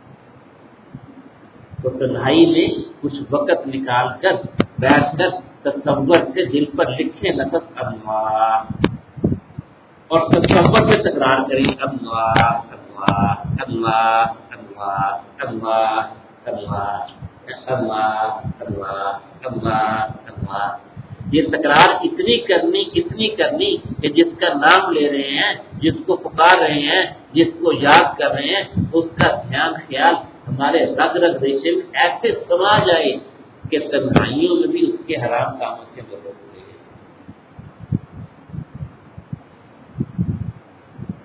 تو تنہائی میں کچھ وقت نکال کر بیٹھ کر تصور سے دل پر لکھیں لفظ اللہ، اور تصور سے تکرار کریں اللہ اللہ اللہ اللہ اللہ اللہ اللہ اللہ اللہ اللہ۔ یہ تکرار اتنی کرنی کہ جس کا نام لے رہے ہیں، جس کو پکار رہے ہیں، جس کو یاد کر رہے ہیں، اس کا دھیان خیال ہمارے رگ رگ ریشے میں ایسے سما جائے کہ تنہائیوں میں بھی اس کے حرام کاموں سے مدد ہوئے۔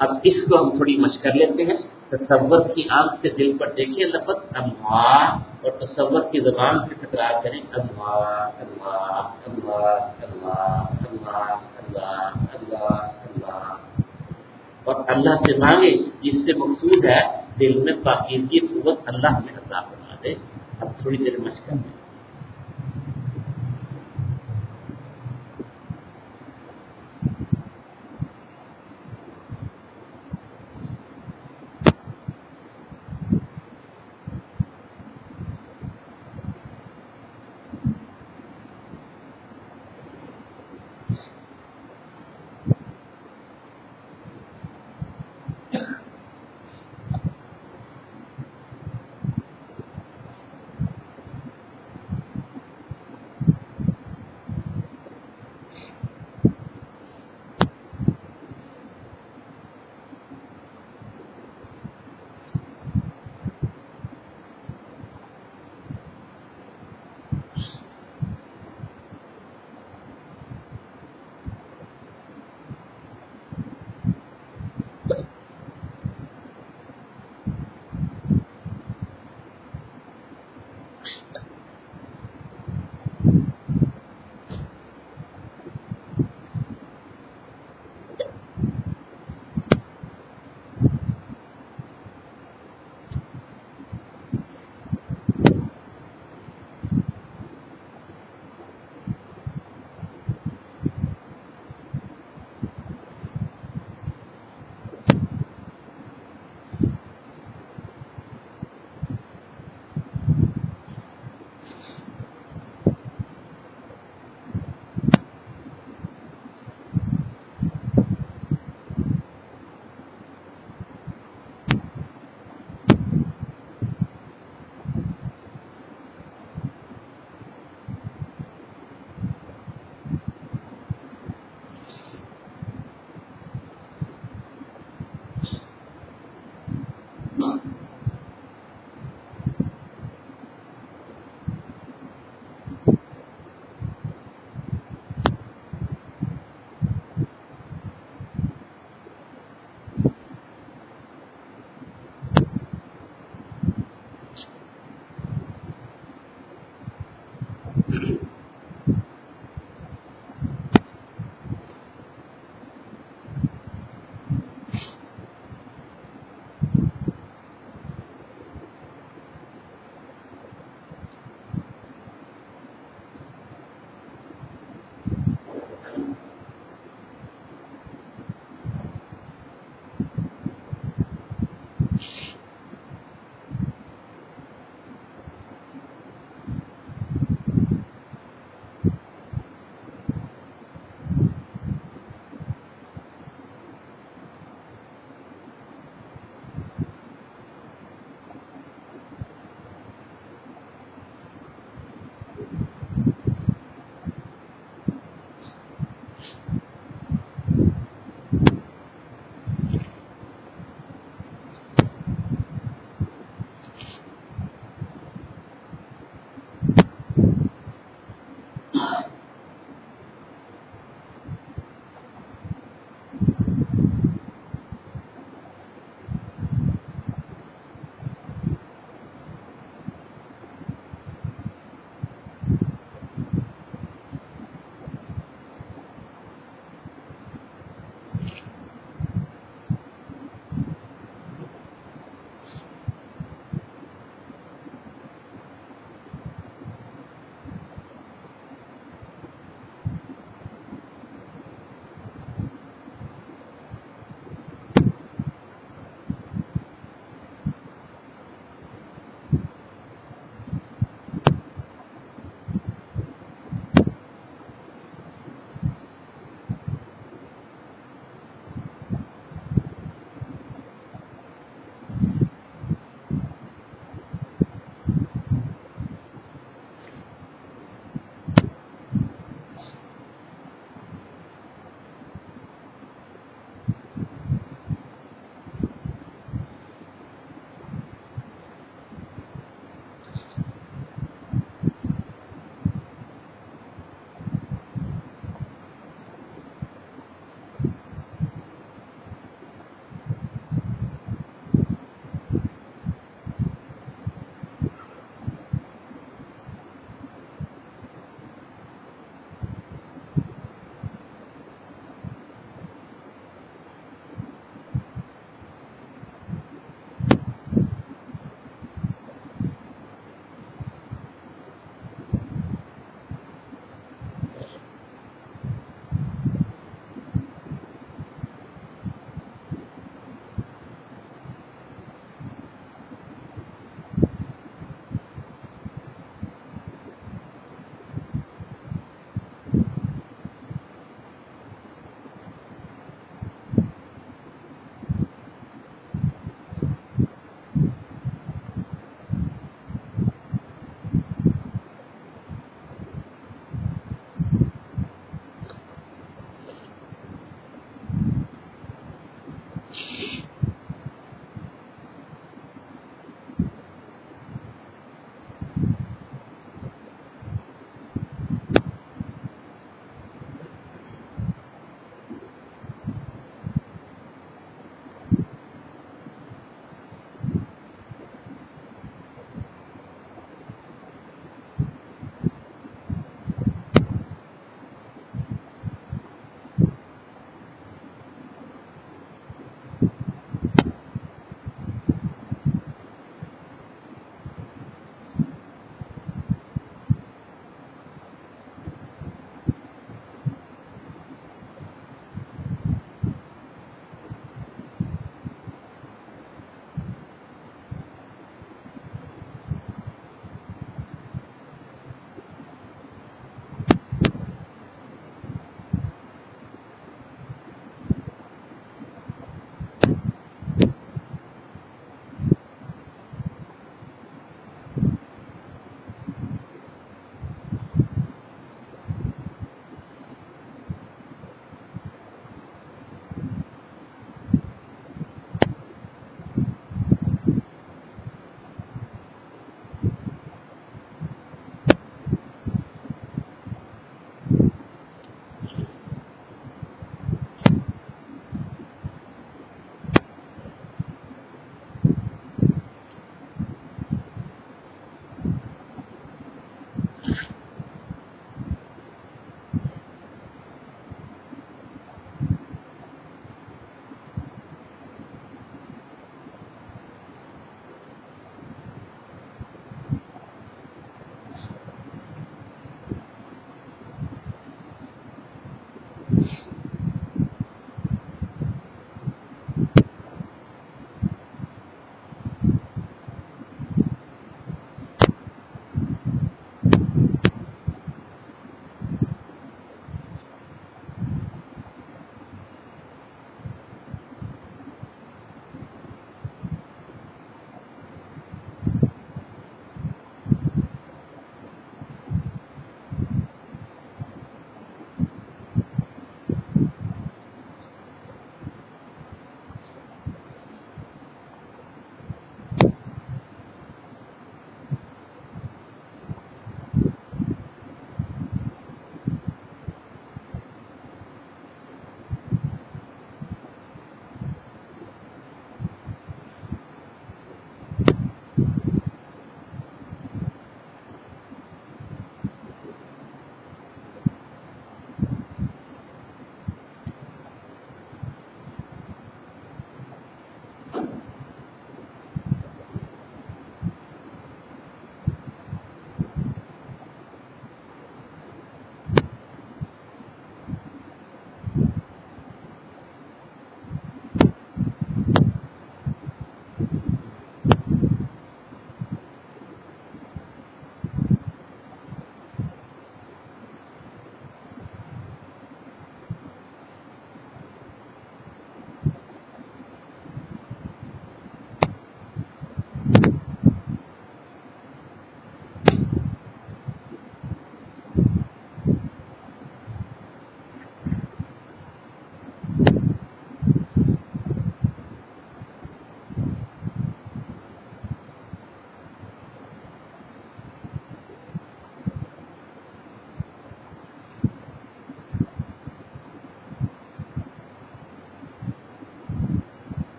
اب اس کو ہم تھوڑی مشق کر لیتے ہیں. تصور کی آنکھ سے دل پر دیکھیے لفظ اللہ اور تصور کی زبان سے تکرار کریں اللہ اللہ اللہ اللہ اللہ اللہ اللہ اللہ اور اللہ سے مانگے جس سے مقصود ہے دل میں پاکیزگی قوت اللہ میں عطا فرما دے. اب تھوڑی دیر مشق کریں.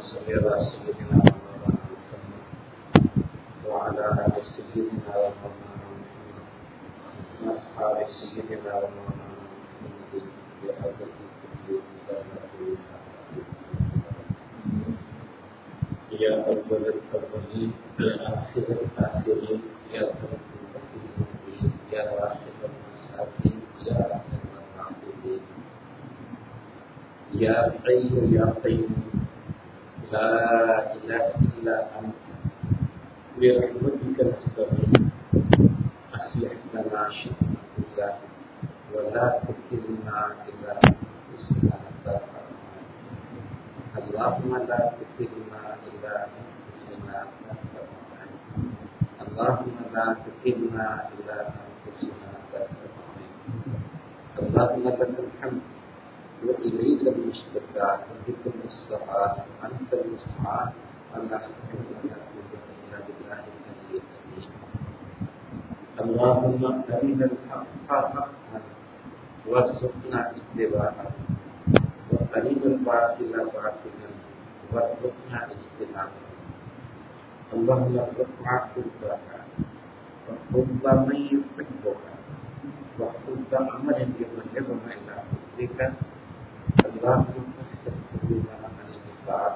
صل على سيدنا مولانا محمد وعلى آل سيدنا ومولانا محمد وأصحاب سيدنا ومولانا محمد بحضرة يا أول الأولين يا آخر الآخرين يا سبب المسلمين يا راشد المساكين يا رحم الراحمين يا حي يا قيوم لا إله إلا أنت برحمتك نستغيث أصلح لنا شأننا كله ولا تكلنا إلى أنفسنا طرفة عين اللهم لا تكلنا إلى أنفسنا طرفة عين اللهم لا تكلنا إلى أنفسنا طرفة عين اللهم لك الحمد وإليك المشتكى وبك المستغاث أنت المستعان ولا حول ولا قوة إلا بالله العلي العظيم اللهم أرنا الحق حقا وارزقنا اتباعه وأرنا الباطل باطلا وارزقنا اجتنابه اللهم ارزقنا حبك وحب من يحبك وحب عمل يبلغنا إلى حبك اللهم افتح قلوبنا عن النفاق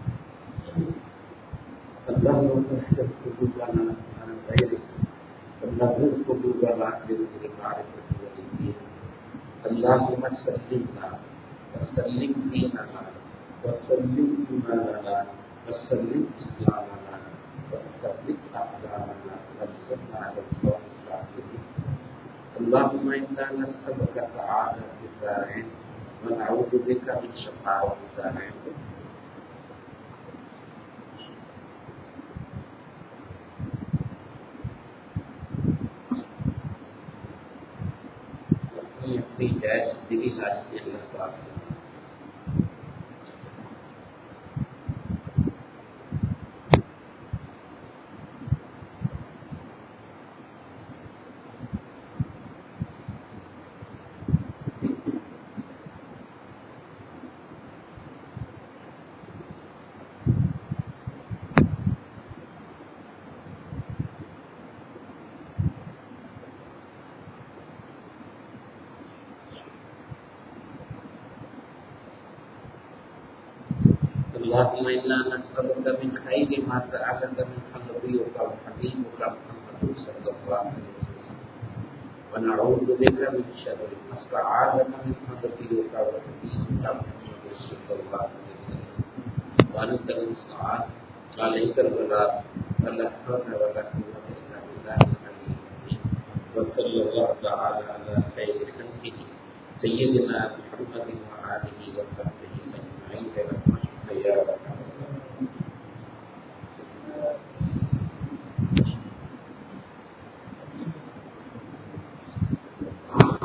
اللهم افتح قلوبنا عن غيرك ونور قلوبنا للمعرفة والدين اللهم سلمنا وسلم ديننا وسلم إيماننا وسلم إسلامنا وثبت أقدامنا وانصرنا على القوم الكافرين اللهم إنا نسألك سعادة الدارين ونعوذ بك من شقاوة الدارين اپنی جائز دلی حاجت اللہ پاک سے اللهم إنا نسألك من خير ما سألك من نبيك وحبيبك محمد صلى الله عليه وسلم ونعوذ بك من شر ما استعاذك من نبيك وحبيبك محمد صلى الله عليه وسلم وأنت المستعان عليك البلاغ ولا حول ولا قوة إلا بالله العلي العظيم وصلى الله تعالى على خير خلقه سيدنا محمد وآله وصحبه أجمعين.